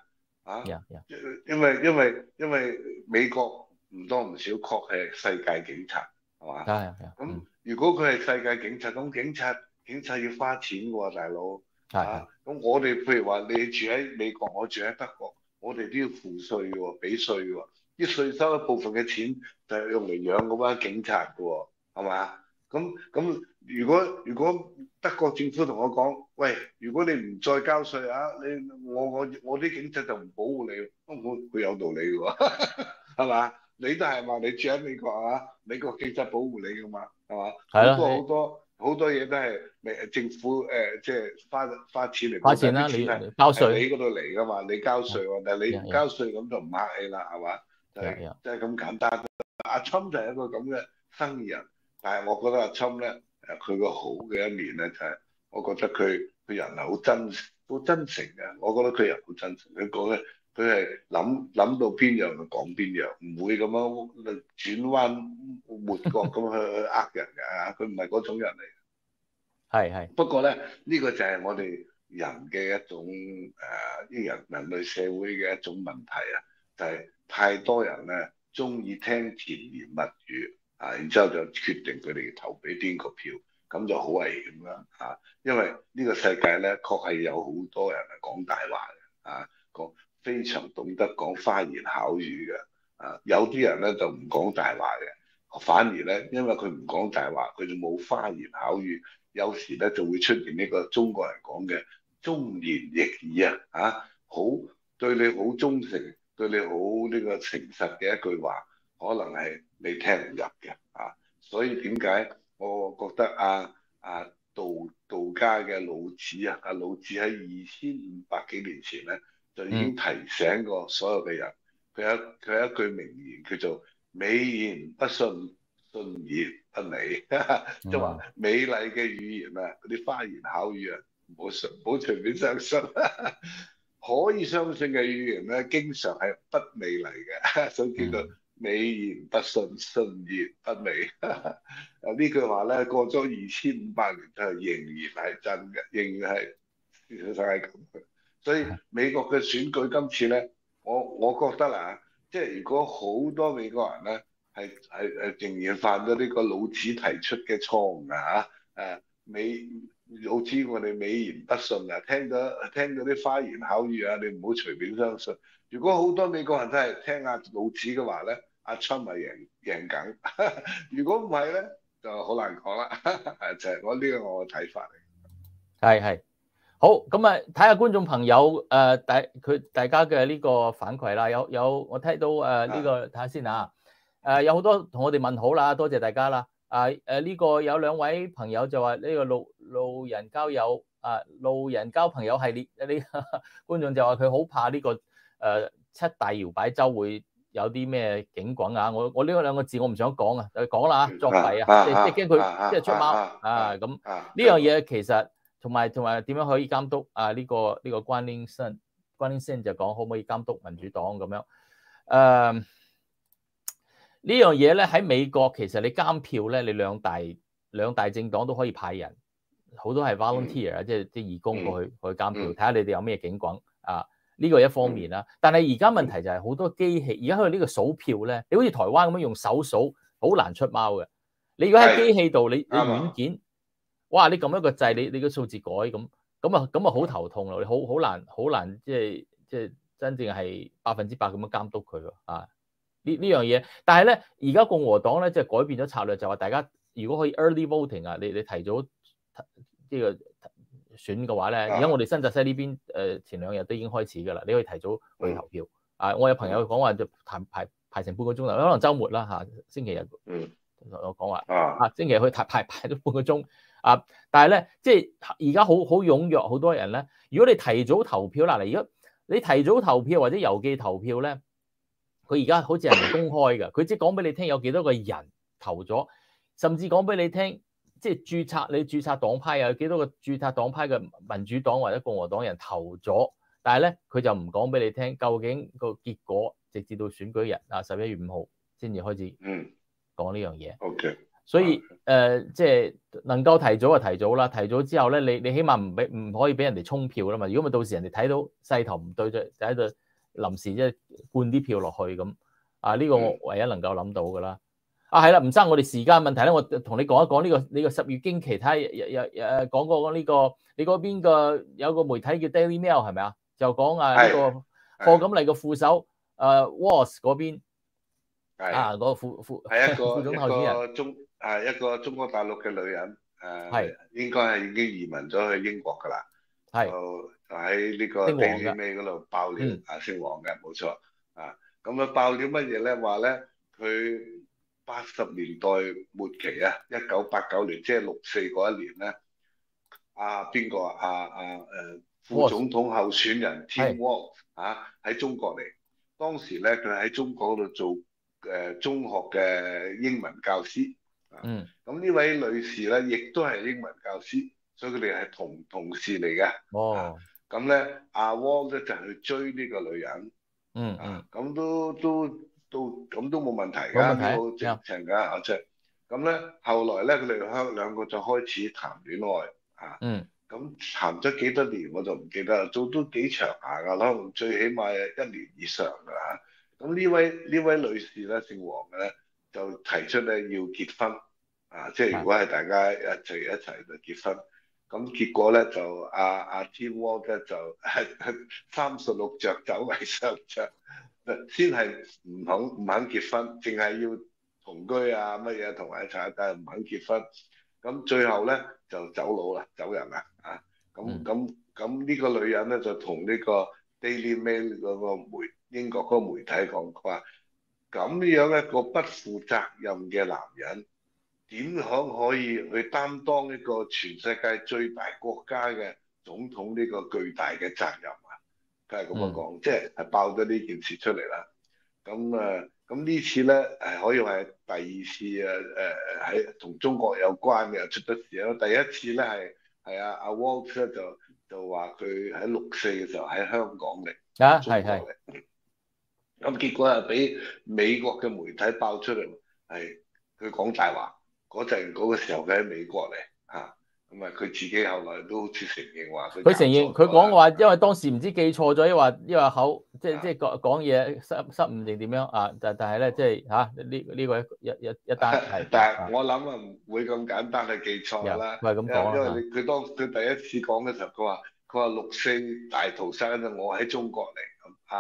因為美國唔多唔少確係世界警察，係嘛？咁如果佢係世界警察，咁警察要花錢嘅喎，大佬。咁我哋譬如話你住喺美國，我住喺德國。我哋都要付稅喎，俾稅喎，啲稅收一部分嘅錢就係用嚟養嗰班警察嘅喎，係嘛？咁如果德國政府同我講，喂，如果你唔再交稅我啲警察就唔保護你，佢有道理嘅喎，係嘛？你都係嘛？你住喺美國美國警察保護你㗎嘛，係嘛？好多嘢都係政府即係花錢嚟， 花錢啦，你交稅， 你嗰度嚟噶嘛，你交稅喎，但係你唔交稅咁就唔客氣啦，係嘛？就係咁簡單。阿侵就係一個咁嘅生意人，但係我覺得阿侵咧佢個好嘅一面咧就係，我覺得佢人係好真誠嘅，我覺得佢人好真誠，佢講咧佢係諗到邊樣就講邊樣，唔會咁樣轉彎抹角咁去呃人嘅，佢唔係嗰種人嚟。 係。不過咧，呢個就係我哋人嘅一種人類社會嘅一種問題就係太多人咧中意聽甜言蜜語然之後就決定佢哋投俾邊個票，咁就好危險啦因為呢個世界咧確係有好多人係講大話嘅講非常懂得講花言巧語嘅有啲人咧就唔講大話嘅，反而咧因為佢唔講大話，佢就冇花言巧語。有時咧就會出現呢個中國人講嘅忠言逆耳好對你好忠誠，對你好呢個誠實嘅一句話，可能係你聽唔入嘅所以點解我覺得道家嘅老子老子喺2500幾年前咧就已經提醒過所有嘅人，佢有一句名言叫做美言不信，信言不美，即係話美麗嘅語言嗰啲花言巧語唔好隨便相信。可以相信嘅語言咧，經常係不美麗嘅，所以叫做美言不信，信言不美。呢句話咧過咗2500年，就仍然係真嘅，仍然係事實上係咁嘅。所以美國嘅選舉今次咧，我覺得即係如果好多美國人咧，係仍然犯咗呢個老子提出嘅錯誤老子我哋美言不信聽到啲花言巧語你唔好隨便相信。如果好多美國人都係聽老子嘅話咧，阿侵咪贏緊。如果唔係咧，就好難講啦。就係我呢個我嘅睇法嚟。 係。 好，咁啊，睇下觀眾朋友大家嘅呢個反饋啦。有我睇到呢個睇下先啊。有好多同我哋問好啦，多謝大家啦。呢個有2位朋友就話呢個路人交友路人交朋友系列呢觀眾就話佢好怕呢個7大搖擺州會有啲咩警棍啊。我呢2個字我唔想講啊，講啦作弊啊，即係驚佢即係出貓啊。咁呢樣嘢其實同埋點樣可以監督呢個關連先就講可唔可以監督民主黨咁樣。呢樣嘢咧喺美國其實你監票咧，你兩大政黨都可以派人，好多係 volunteer 即係啲義工過去監票，睇下你哋有咩警棍啊。呢個一方面啦。但係而家問題就係好多機器，而家佢呢個數票咧，你好似台灣咁樣用手數，好難出貓嘅。你如果喺機器度，你軟件，哇！你撳一個掣，你個數字改咁啊好頭痛咯。你好難即係真正係100%咁樣監督佢啊。呢樣嘢，但係咧，而家共和黨咧即係改變咗策略，就話大家如果可以 early voting 啊，你提早呢個選嘅話咧，而家我哋新澤西呢邊前2日都已經開始㗎啦，你可以提早去投票。我有朋友講話就排成半個鐘頭，可能週末啦嚇，星期日同我講話星期日去排咗半個鐘但係咧即係而家好踴躍，好多人咧。如果你提早投票啦，如果你提早投票或者郵寄投票咧。佢而家好似係唔公開嘅，佢即係講俾你聽有幾多個人投咗，甚至講俾你聽，即係你註冊黨派有幾多個註冊黨派嘅民主黨或者共和黨人投咗，但係咧佢就唔講俾你聽究竟個結果，直至到選舉日11月5號先至開始講呢樣嘢。 OK， 所以即係能夠提早就提早啦，提早之後咧，你起碼唔可以俾人哋沖票啦嘛。如果咪到時人哋睇到勢頭唔對，就喺度臨時即係灌啲票落去咁呢個我唯一能夠諗到㗎啦。係啦，吳生，我哋時間問題咧，我同你講一講呢個10月驚奇，睇下講過呢個你嗰邊個有個媒體叫 Daily Mail 係咪啊？就講呢個賀錦麗嘅副手Walz 嗰邊嗰個副總候選人一個中國大陸嘅女人應該係已經移民咗去英國㗎啦。就喺呢個 Daily Mail 嗰度爆料姓黃嘅冇錯咁啊爆料乜嘢咧？話咧佢80年代末期1989年即係64嗰一年咧，邊個副總統候選人 Tim Walz 喺中國嚟，當時咧佢喺中國嗰度做中學嘅英文教師咁呢位女士咧亦都係英文教師，所以佢哋係同事嚟嘅。咁咧Walz咧就去追呢個女人，咁都冇問題㗎，好直情㗎即係。咁咧後來咧佢哋兩個就開始談戀愛咁談咗幾多年我就唔記得啦，做都幾長下㗎，可能最起碼1年以上㗎咁呢位女士咧姓黃嘅咧就提出咧要結婚即係如果係大家一齊就結婚。咁結果咧就Tim Walz 咧就36着走為上着，先係唔肯結婚，淨係要同居乜嘢同埋一齊，但係唔肯結婚。咁最後咧就走佬啦，走人啦咁呢個女人咧就同呢個 Daily Mail 嗰個英國嗰個媒體講話，咁樣一個不負責任嘅男人，點可以去擔當一個全世界最大國家嘅總統呢個巨大嘅責任佢係咁樣講，即係爆咗呢件事出嚟啦。咁呢次咧可以話係第2次喺同中國有關嘅出咗事啦。第一次咧係阿 Walz 咧就話佢喺64嘅時候喺香港嚟中國嚟，咁結果係俾美國嘅媒體爆出嚟，係佢講大話。嗰個時候佢喺美國嚟咁佢自己後來都好似承認話佢承認佢講話，因為當時唔知記錯咗，因為口即係講嘢失誤定點樣但係咧即係呢個一單係。 但係我諗唔會咁簡單係記錯啦， 係咁講因為佢第一次講嘅時候，佢話64大屠殺嗰陣我喺中國嚟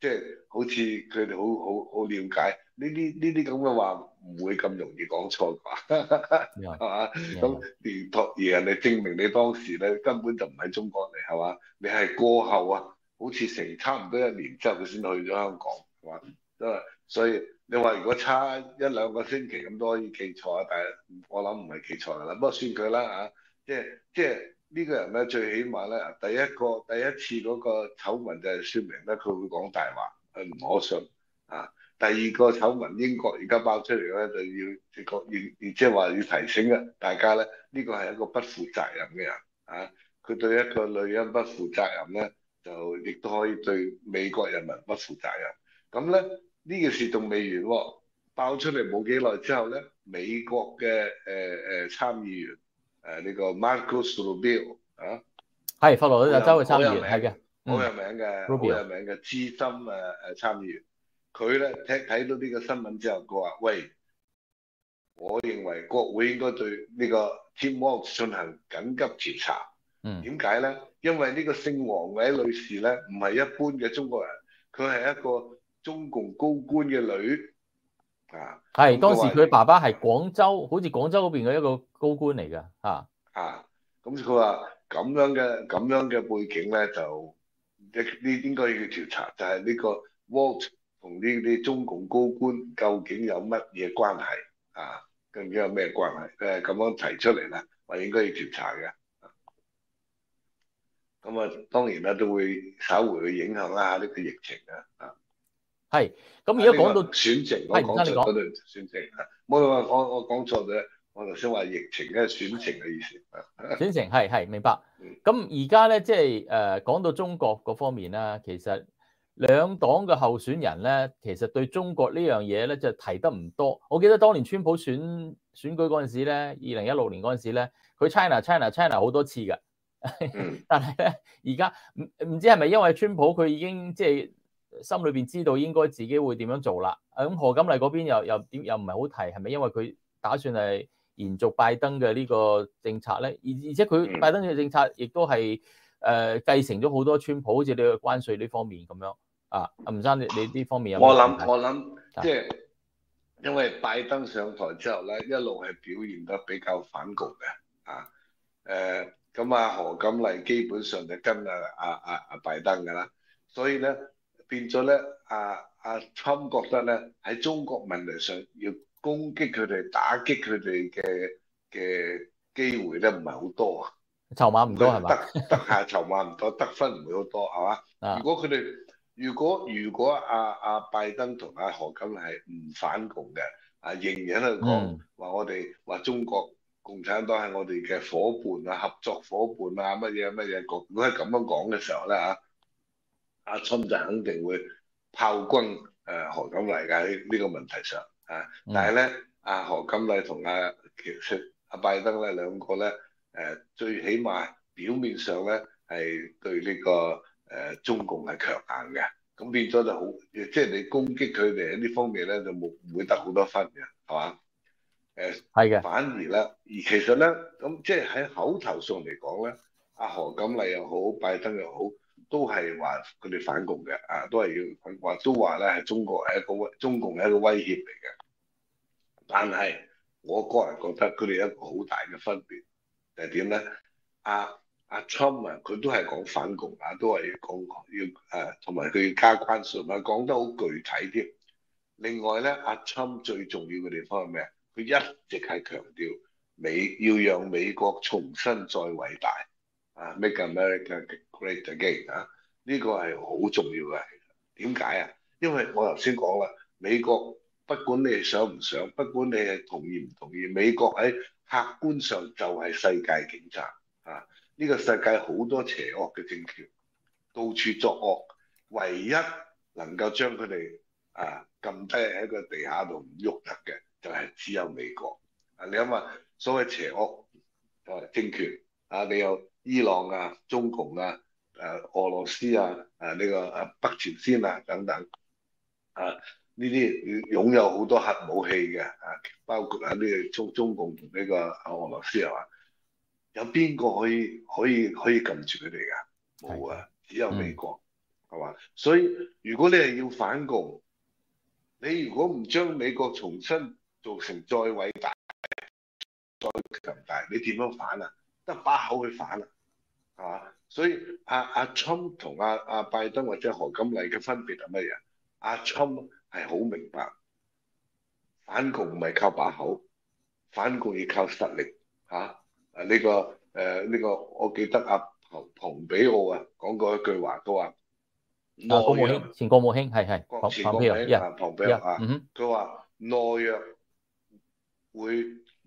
即係好似佢哋好了解呢啲咁嘅話，唔會咁容易講錯啩，係嘛？咁而人哋證明你當時咧根本就唔喺中國嚟，係嘛？你係過後啊，好似成差唔多1年之後佢先去咗香港，係嘛？所以你話如果差1-2個星期咁都可以記錯啊，但係我諗唔係記錯㗎啦。不過算佢啦嚇，即係呢個人咧，最起碼咧，第一次嗰個醜聞就係説明咧，佢會講大話，佢唔可信啊。第二個醜聞，英國而家爆出嚟咧，就要即係話要提醒啊大家咧，呢個係一個不負責任嘅人啊。佢對一個女人不負責任咧，就亦都可以對美國人民不負責任。咁咧呢件事仲未完喎，爆出嚟冇幾耐之後咧，美國嘅參議員呢個 Marco Rubio 啊， 係佛羅里達州嘅參議員，係嘅， 好有名嘅，好有名嘅資深參議員。佢咧睇到呢個新聞之後，佢話：喂，我認為國會應該對呢個 Tim Walz 進行緊急調查。點解咧？因為呢個姓黃嘅女士咧，唔係一般嘅中國人，佢係一個中共高官嘅女啊。 係當時佢爸爸係廣州，好似廣州嗰邊嘅一個高官嚟㗎嚇。 咁佢話咁樣嘅背景咧，就應該要調查，就係呢個 Walz 同呢啲中共高官究竟有乜嘢關係啊？究竟有咩關係？咁樣提出嚟啦，話應該要調查嘅。咁啊，當然啦，都會稍微去影響下呢個疫情啊。 係，咁而家講到選情，我講錯嗰度選情啊，冇話我講錯咗，我頭先話疫情嘅選情嘅意思。 選情係明白。咁而家咧，即係講到中國嗰方面啦，其實兩黨嘅候選人咧，其實對中國呢樣嘢咧，就提得唔多。我記得當年川普選舉嗰陣時咧，2016年嗰陣時咧，佢 China 好多次㗎。但係咧，而家唔知係咪因為川普佢已經即係心裏邊知道應該自己會點樣做啦？咁何錦麗嗰邊又唔係好提，係咪因為佢打算係延續拜登嘅呢個政策咧？而且佢拜登嘅政策亦都係繼承咗好多川普，好似你嘅關稅呢方面咁樣啊。吳生，你呢方面有我諗即係因為拜登上台之後咧，一路係表現得比較反共嘅啊。咁何錦麗基本上就跟拜登㗎啦，所以咧變咗咧Trump 覺得咧喺中國問題上要攻擊佢哋、打擊佢哋嘅機會咧唔係好多啊， 籌碼唔多係嘛？ 得下籌碼唔多，得分唔會好多係嘛？如果佢哋如果拜登同何錦麗係唔反共嘅，仍然喺度講話我哋話中國共產黨係我哋嘅伙伴合作伙伴乜嘢，如果係咁樣講嘅時候咧阿Trump就肯定會炮轟何錦麗嘅呢個問題上但係咧何錦麗同其實拜登咧兩個咧最起碼表面上咧係對呢個中共係強硬嘅，咁變咗就好，即係你攻擊佢哋喺呢方面咧就唔會得好多分嘅，係嘛？ 係嘅， 反而咧，而其實咧，咁即係喺口頭上嚟講咧，何錦麗又好，拜登又好，都係話佢哋反共嘅，都係要都話咧係中共係一個威脅嚟嘅。但係我個人覺得佢哋有一個好大嘅分別，就係點咧？Trump 佢都係講反共都係要同埋佢要加關稅，講得好具體添。另外咧，Trump 最重要嘅地方係咩？佢一直係強調要讓美國重新再偉大，Make America Great Again 呢個係好重要嘅。點解因為我頭先講啦，美國不管你係想唔想，不管你係同意唔同意，美國喺客觀上就係世界警察呢個世界好多邪惡嘅政權，到處作惡，唯一能夠將佢哋撳低喺個地下度唔喐得嘅，就係只有美國。你諗下，所謂邪惡政權你有伊朗中共俄羅斯呢個北朝鮮等等呢啲擁有好多核武器嘅包括呢個中共同呢個俄羅斯係嘛？有邊個可以撳住佢哋㗎？冇只有美國。 係嘛？所以如果你係要反共，你如果唔將美國重新做成再偉大、再強大，你點樣反啊？得把口去反啊，係嘛？所以阿 Trump 同阿拜登或者何錦麗嘅分別係乜嘢？阿 Trump 係好明白反共唔係靠把口，反共要靠實力嚇。我記得蓬比奧講過一句話，佢話國務卿前國務卿係前國務卿蓬比奧佢話懦弱會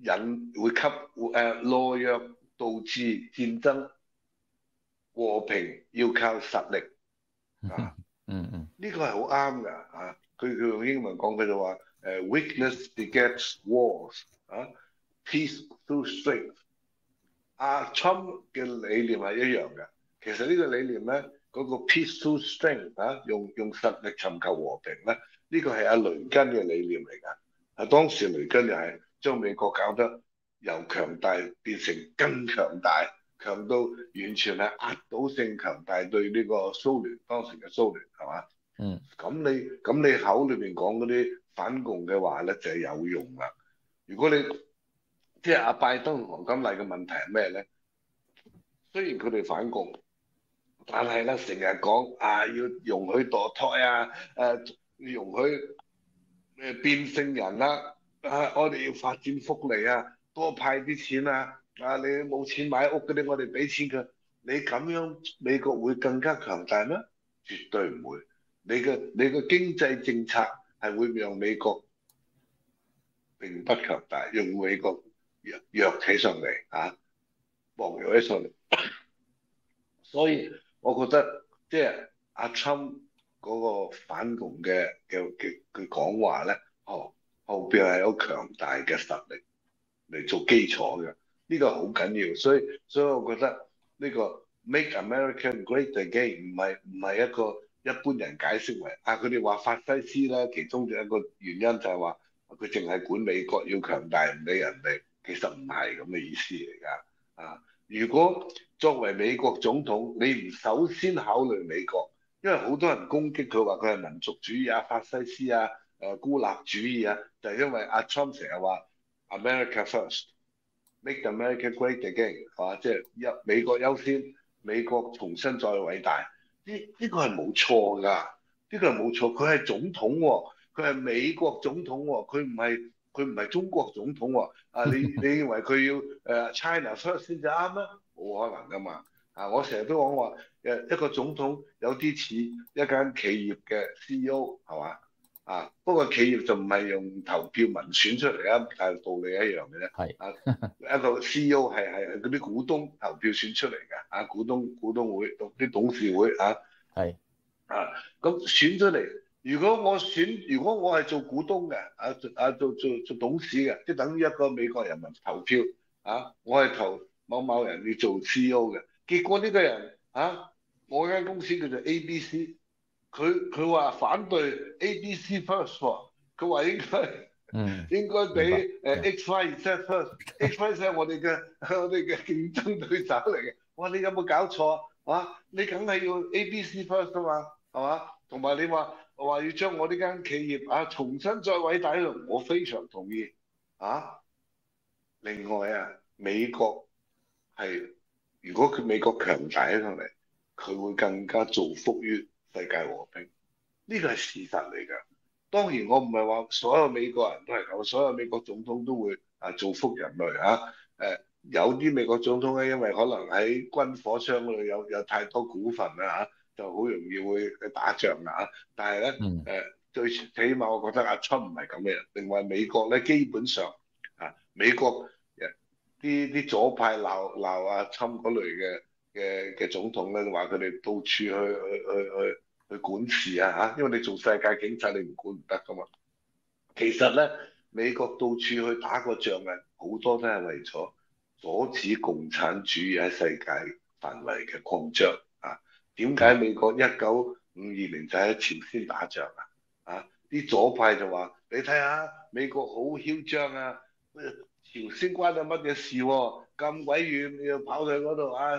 懦弱導致戰爭，和平要靠實力啊。呢個係好啱㗎啊！佢用英文講佢就話weakness begets wars 啊 ，peace through strength。阿 Trump 嘅理念係一樣嘅。其實呢個理念咧，嗰個 peace through strength 啊，用實力尋求和平咧，呢個係阿雷根嘅理念嚟㗎。啊，當時雷根就係將美國搞得由強大變成更強大，強到完全係壓倒性強大對呢個蘇聯，當時嘅蘇聯係嘛？咁你口裏邊講嗰啲反共嘅話咧，就係有用啦。如果你即係阿拜登同何錦麗嘅問題係咩咧？雖然佢哋反共，但係咧成日講要容許墮胎容許變性人啦，我哋要發展福利多派啲錢你冇錢買屋嗰啲，我哋俾錢佢。你咁樣美國會更加強大咩？絕對唔會。你嘅經濟政策係會讓美國並不強大，讓美國弱起上嚟薄弱起上嚟。所以我覺得即係阿 Trump 嗰個反共嘅佢講話咧，後邊係有強大嘅實力嚟做基礎嘅，呢個好緊要。所以我覺得呢個 Make America Great Again 唔係一個一般人解釋為佢哋話法西斯咧，其中嘅一個原因就係話佢淨係管美國要強大，唔理人哋，其實唔係咁嘅意思嚟㗎。如果作為美國總統，你唔首先考慮美國，因為好多人攻擊佢話佢係民族主義法西斯孤立主義就係因為阿 Trump 成日話 America first，make America great again 係嘛，即係美國優先，美國重新再偉大，呢個係冇錯㗎，呢個係冇錯，佢係總統喎，佢係美國總統喎，佢唔係中國總統喎。你認為佢要China first 先至啱咩？冇可能噶嘛。我成日都講話一個總統有啲似一間企業嘅 CEO 係嘛？不過企業就唔係用投票民選出嚟但係道理一樣嘅啫。係一個 CEO 係嗰啲股東投票選出嚟嘅股東會啲董事會係咁選出嚟。如果我係做股東嘅做董事嘅，即係等於一個美國人民投票我係投某某人要做 CEO 嘅，結果呢個人我間公司叫做 ABC， 佢話反對 ABC first 喎，佢話應該俾XYZ first，XYZ 我哋嘅競爭對手嚟嘅。哇！你有冇搞錯你梗係要 ABC first 嘛，係嘛？同埋你話要將我呢間企業重新再偉大，我非常同意另外美國如果美國強大起上嚟，佢會更加造福於世界和平，呢個係事實嚟㗎。當然我唔係話所有美國人都係咁，所有美國總統都會造福人類有啲美國總統咧，因為可能喺軍火商嗰度有太多股份就好容易會打仗但係咧最起碼我覺得阿 Trump 唔係咁嘅人。另外美國咧基本上美國啲左派鬧阿 Trump 嗰類嘅總統咧，話佢哋到處去管事因為你做世界警察你唔管唔得噶嘛。其實咧美國到處去打個仗好多都係為咗阻止共產主義喺世界範圍嘅擴張點解美國1952年就喺朝鮮打仗啲左派就話你睇下美國好囂張朝鮮關咗乜嘢事咁鬼遠，你要跑去嗰度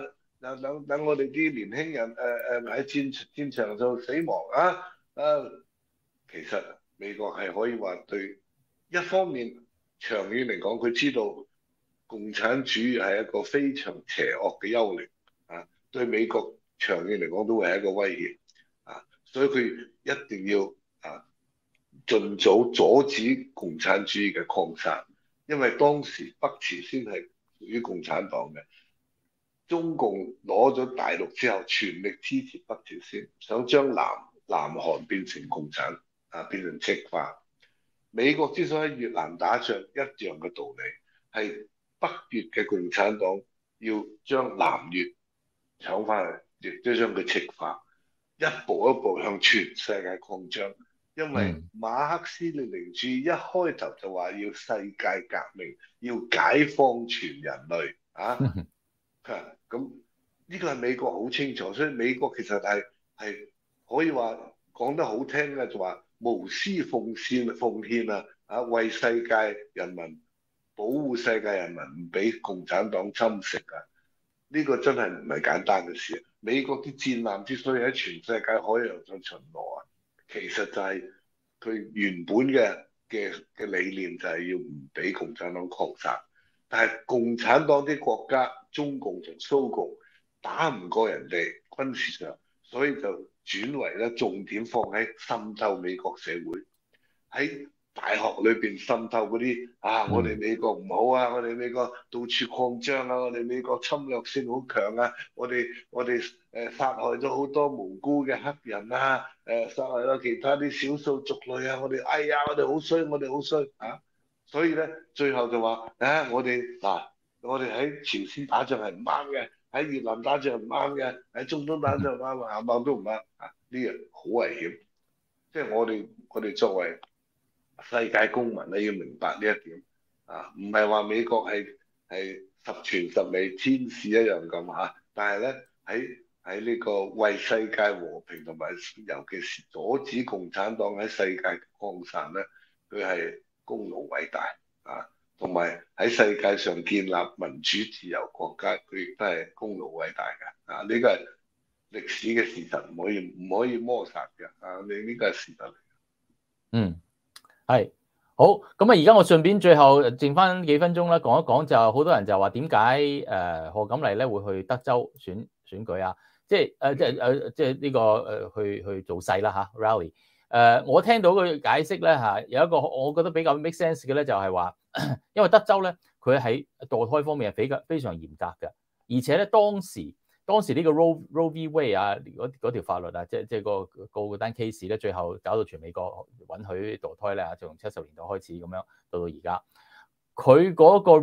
等我哋啲年輕人喺戰場上死亡其實美國係可以話對一方面長遠嚟講，佢知道共產主義係一個非常邪惡嘅幽靈對美國長遠嚟講都會係一個威脅所以佢一定要盡早阻止共產主義嘅擴散，因為當時北朝鮮係屬於共產黨嘅。中共攞咗大陸之後，全力支持北朝鮮，想將南韓變成共產變成赤化。美國之所以喺越南打仗一樣嘅道理，係北越嘅共產黨要將南越搶翻去，亦都將佢赤化，一步一步向全世界擴張。因為馬克思列寧主義一開頭就話要世界革命，要解放全人類咁呢個係美國好清楚，所以美國其實係可以話講得好聽嘅，就話無私奉獻為世界人民保護世界人民，唔俾共產黨侵蝕呢個真係唔係簡單嘅事。美國啲戰艦之所以喺全世界海洋上巡邏其實就係佢原本嘅理念就係要唔俾共產黨擴散。但係共產黨啲國家，中共同蘇共打唔過人哋軍事上，所以就轉為咧重點放喺滲透美國社會，喺大學裏邊滲透嗰啲我哋美國唔好我哋美國到處擴張我哋美國侵略性好強我哋殺害咗好多無辜嘅黑人殺害咗其他啲少數族類我哋我哋好衰，我哋好衰所以咧，最後就話我哋喺朝鮮打仗係唔啱嘅，喺越南打仗唔啱嘅，喺中東打仗唔啱冚唪唥都唔啱呢樣好危險。即係我哋作為世界公民咧，要明白呢一點唔係話美國係十全十美天使一樣咁但係咧喺呢個為世界和平同埋尤其是阻止共產黨喺世界擴散咧，佢係功勞偉大同埋喺世界上建立民主自由國家，佢亦都係功勞偉大嘅呢個係歷史嘅事實，唔可以摩擦嘅你呢個係事實嚟。 係好咁而家我順便最後剩翻幾分鐘啦，講一講就好多人就話點解賀錦麗咧會去德州選舉即係呢個去做勢啦rally。我聽到佢解釋咧有一個我覺得比較 make sense 嘅咧，就係話，因為德州咧佢喺墮胎方面係非常嚴格嘅，而且咧當時呢個 Roe v. Wade 嗰條法律即係個嗰單 case 咧，最後搞到全美國允許墮胎咧就從70年代開始咁樣到而家，佢嗰個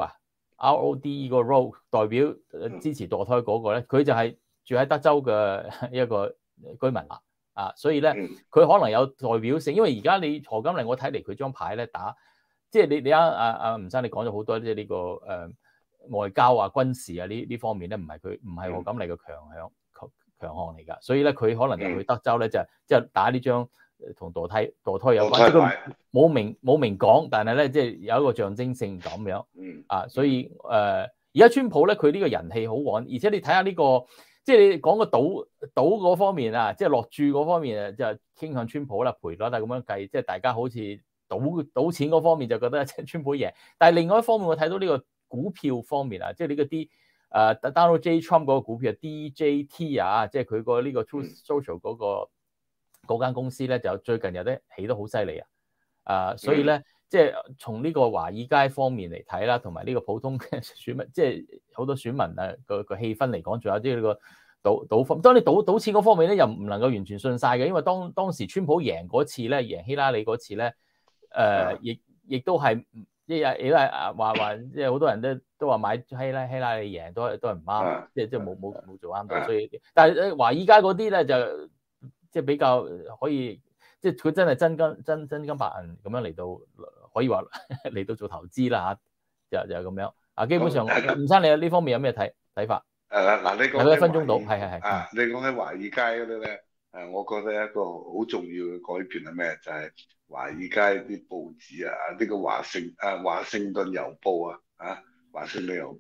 RODE 個 Roe 代表支持墮胎嗰個咧，佢就係住喺德州嘅一個居民啦。所以咧，佢可能有代表性，因為而家你賀錦麗，我睇嚟佢張牌咧打，即係你吳生你講咗好多，即係呢個外交軍事呢方面咧，唔係賀錦麗嘅強項嚟㗎，所以咧佢可能就去德州咧就即係打呢張同墮胎有關，即係冇明講，但係咧即係有一個象徵性咁樣，所以而家川普咧佢呢個人氣好旺，而且你睇下呢個。即係你講個賭嗰方面即係落注嗰方面就傾向川普啦，賠率咁樣計，即係大家好似賭錢嗰方面就覺得川普贏，但係另外一方面我睇到呢個股票方面即係呢個Donald J. Trump 嗰個股票DJT 即係佢個呢個 Truth Social 嗰間公司咧，就最近有啲起得好犀利所以咧。即係從呢個華爾街方面嚟睇啦，同埋呢個普通嘅選民，即係好多選民個氣氛嚟講，仲有啲呢個賭方。當你賭錢嗰方面咧，又唔能夠完全信晒嘅，因為當時川普贏嗰次咧，贏希拉里嗰次咧，亦都係亦都係話即係好多人都話買希拉里贏都係唔啱，即係冇做啱到。所以但係華爾街嗰啲咧就即係比較可以。即係佢真係真金白銀咁樣嚟到，可以話嚟到做投資啦就咁樣基本上吳生你呢方面有咩睇法？ 你講 1分鐘到係你講喺華爾街嗰啲咧我覺得一個好重要嘅改變係咩？就係華爾街啲報紙呢個華盛頓郵報華盛頓郵報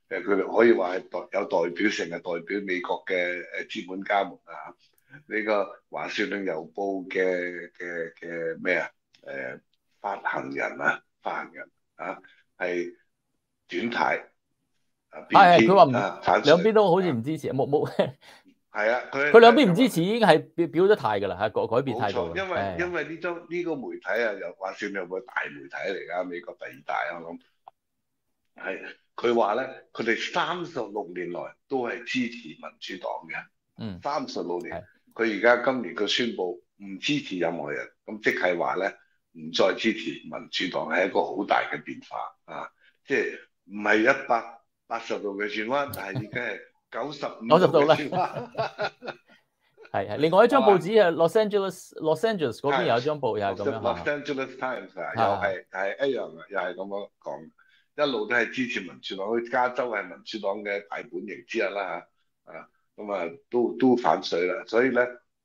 佢哋可以話係有代表性嘅代表美國嘅資本家們啊。呢個華盛頓郵報嘅咩啊？發行人啊，係轉軚變天佢話唔反兩邊都好似唔支持，冇。 係啊， 佢兩邊唔支持已經係表咗態㗎啦，係改變態度。 冇錯，因為呢個媒體啊，又話算有個大媒體嚟㗎，美國第2大啊，我諗係佢話咧，佢哋36年來都係支持民主黨嘅。36年，佢而家今年佢宣布唔支持任何人，咁即係話咧唔再支持民主黨，係一個好大嘅變化啊！即係唔係180度嘅轉彎，但係已經係95度嘅轉彎。 係另外一張報紙係 Los Angeles 嗰邊有一張報又係咁樣。 Los Angeles Times 又係一樣嘅，又係咁樣講，一路都係支持民主黨。佢加州係民主黨嘅大本營之一啦嚇，咁啊都反水啦，所以咧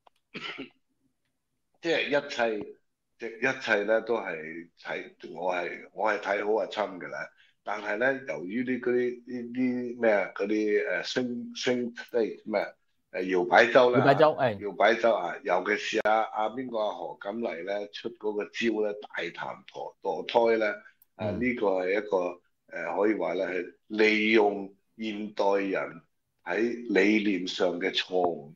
即係一切咧都係我係睇好阿 Trump 嘅啦。但係咧，由於啲咩啊嗰啲swing state 咩搖擺州咧，搖擺州啊，尤其是邊個何錦麗咧出嗰個招咧，大談墮胎咧，呢個係一個可以話咧係利用現代人喺理念上嘅錯誤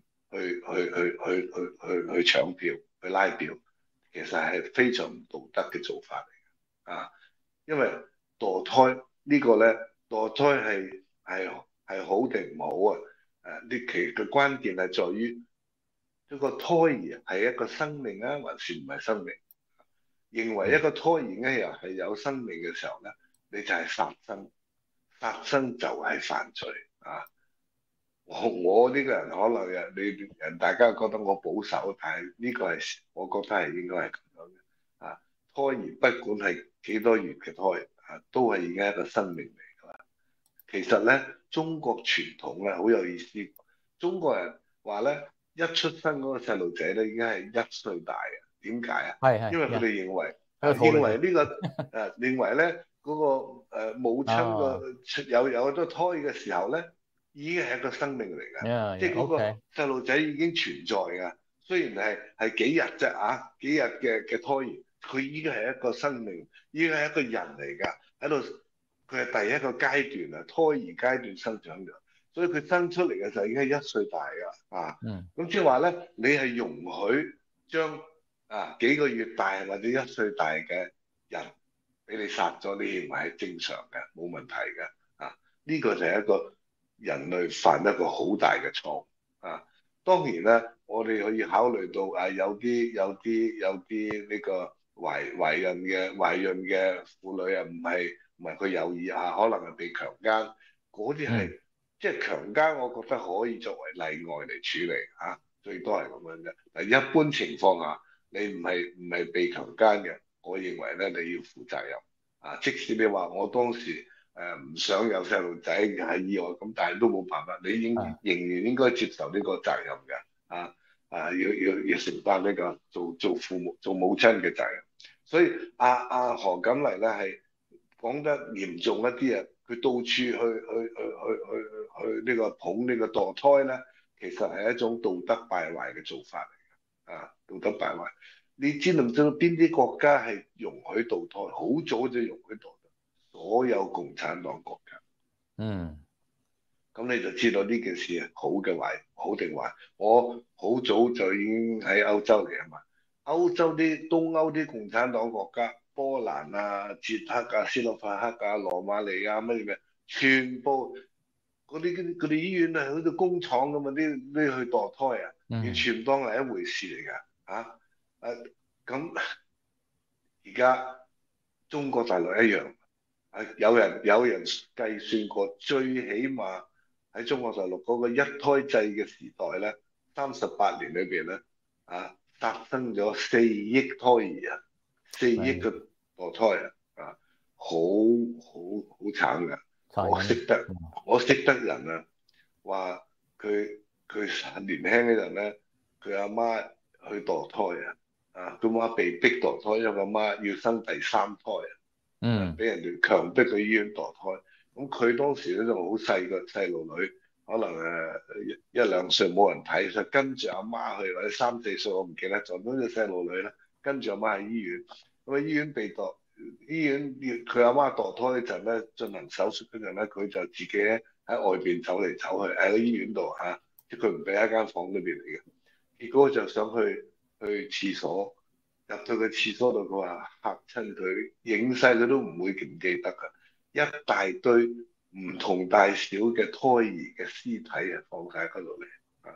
去搶票去拉票，其實係非常唔道德嘅做法嚟嘅啊！因為墮胎呢個咧，墮胎係好定唔好啊？其嘅關鍵係在於一個胎兒係一個生命啊，還是唔係生命？認為一個胎兒咧又係有生命嘅時候咧，你就係殺生就係犯罪啊！我呢個人可能人大家覺得我保守，但係呢個係我覺得係應該係咁樣嘅啊！胎兒不管係幾多月嘅胎啊，都係已經係一個生命嚟㗎啦。其實咧，中國傳統咧好有意思。中國人話咧，一出生嗰個細路仔咧已經係1歲大嘅。點解啊？因為佢哋認為認為咧嗰個母親個有咗胎嘅時候咧，已經係一個生命嚟㗎。即係嗰個細路仔已經存在㗎。雖然係幾日啫啊，幾日嘅胎兒，佢已經係一個生命，已經係一個人嚟㗎，喺度。佢係第一個階段啊，胎兒階段生長嘅，所以佢生出嚟嘅時候已經係1歲大㗎啊。咁即係話咧，你係容許將幾個月大或者1歲大嘅人俾你殺咗，你認為係正常嘅，冇問題嘅啊。呢個就係一個人類犯一個好大嘅錯誤啊。當然咧，我哋可以考慮到有啲呢個懷孕嘅婦女啊，唔係佢有意可能係被強姦，嗰啲係即係強姦，我覺得可以作為例外嚟處理最多係咁樣啫。但一般情況下，你唔係被強姦嘅，我認為咧你要負責任即使你話我當時唔想有細路仔係意外咁，但係都冇辦法，你仍然應該接受呢個責任嘅要承擔呢個做父母做母親嘅責任。所以何錦麗咧係講得嚴重一啲佢到處去呢個捧呢個墮胎咧，其實係一種道德敗壞嘅做法嚟嘅道德敗壞。你知唔知道邊啲國家係容許墮胎？好早就容許墮胎，所有共產黨國家。咁你就知道呢件事係好定壞。我好早就已經喺歐洲嚟啊嘛，歐洲東歐啲共產黨國家。波蘭捷克斯洛伐克羅馬尼亞乜嘢，全部嗰啲醫院係好似工廠咁啲去墮胎完全唔當係一回事嚟㗎咁而家中國大陸一樣有人計算過，最起碼喺中國大陸嗰個一胎制嘅時代咧，38年裏邊咧發生咗4億胎兒4億個墮胎好慘㗎。我識得人話佢年輕嗰陣咧，佢阿媽去墮胎佢媽被逼墮胎，因為阿媽要生第3胎俾人哋強迫去醫院墮胎。咁咁佢當時咧就好細個細路女，可能一兩歲冇人睇，就跟住阿媽去，或者3、4歲我唔記得咗，咁隻細路女咧跟住阿媽喺醫院，咁啊醫院被墮，醫院佢阿媽墮胎嗰陣咧進行手術嗰陣咧，佢就自己咧喺外邊走嚟走去喺個醫院度嚇，即係佢唔俾喺間房裏邊嚟嘅，結果就想去廁所。入到個廁所度，佢話嚇親佢，影晒佢都唔會唔記得㗎，一大堆唔同大小嘅胎兒嘅屍體啊，放晒喺嗰度嚟啊，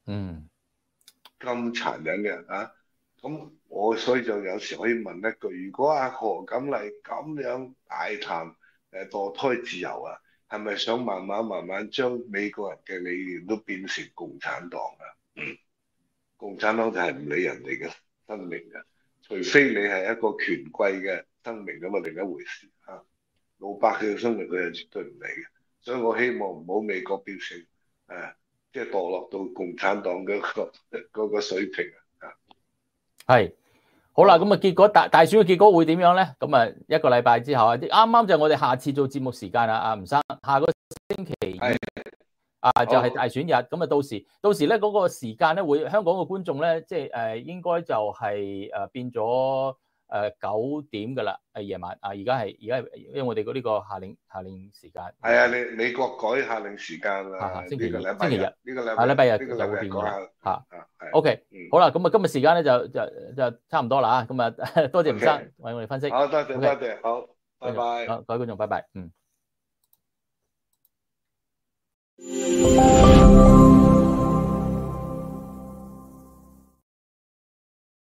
咁殘忍嘅啊！咁我所以就有時可以問一句：如果阿何錦麗咁樣大談墮胎自由啊，係咪想慢慢將美國人嘅理念都變成共產黨啊？共產黨就係唔理人哋嘅生命嘅。除非你係一個權貴嘅生命，咁啊另一回事嚇。老百姓嘅生命佢係絕對唔理嘅，所以我希望唔好美國變成即係墮落到共產黨嗰個水平啊。 係好啦，咁啊結果大選嘅結果會點樣咧？咁啊一個禮拜之後啊，啱啱就我哋下次做節目時間啦，阿吳生，下個星期二就係大選日，咁啊到時咧嗰個時間咧會香港嘅觀眾咧，即係應該就係變咗9點㗎啦，夜晚而家係因為我哋呢個夏令時間。係啊，你美國改夏令時間啦， 星期日， 呢個禮拜日就會變㗎啦嚇。OK，好啦，咁啊今日時間咧就差唔多啦，咁啊多謝吳生為我哋分析。 好，多謝，好，拜拜。 各位觀眾，拜拜。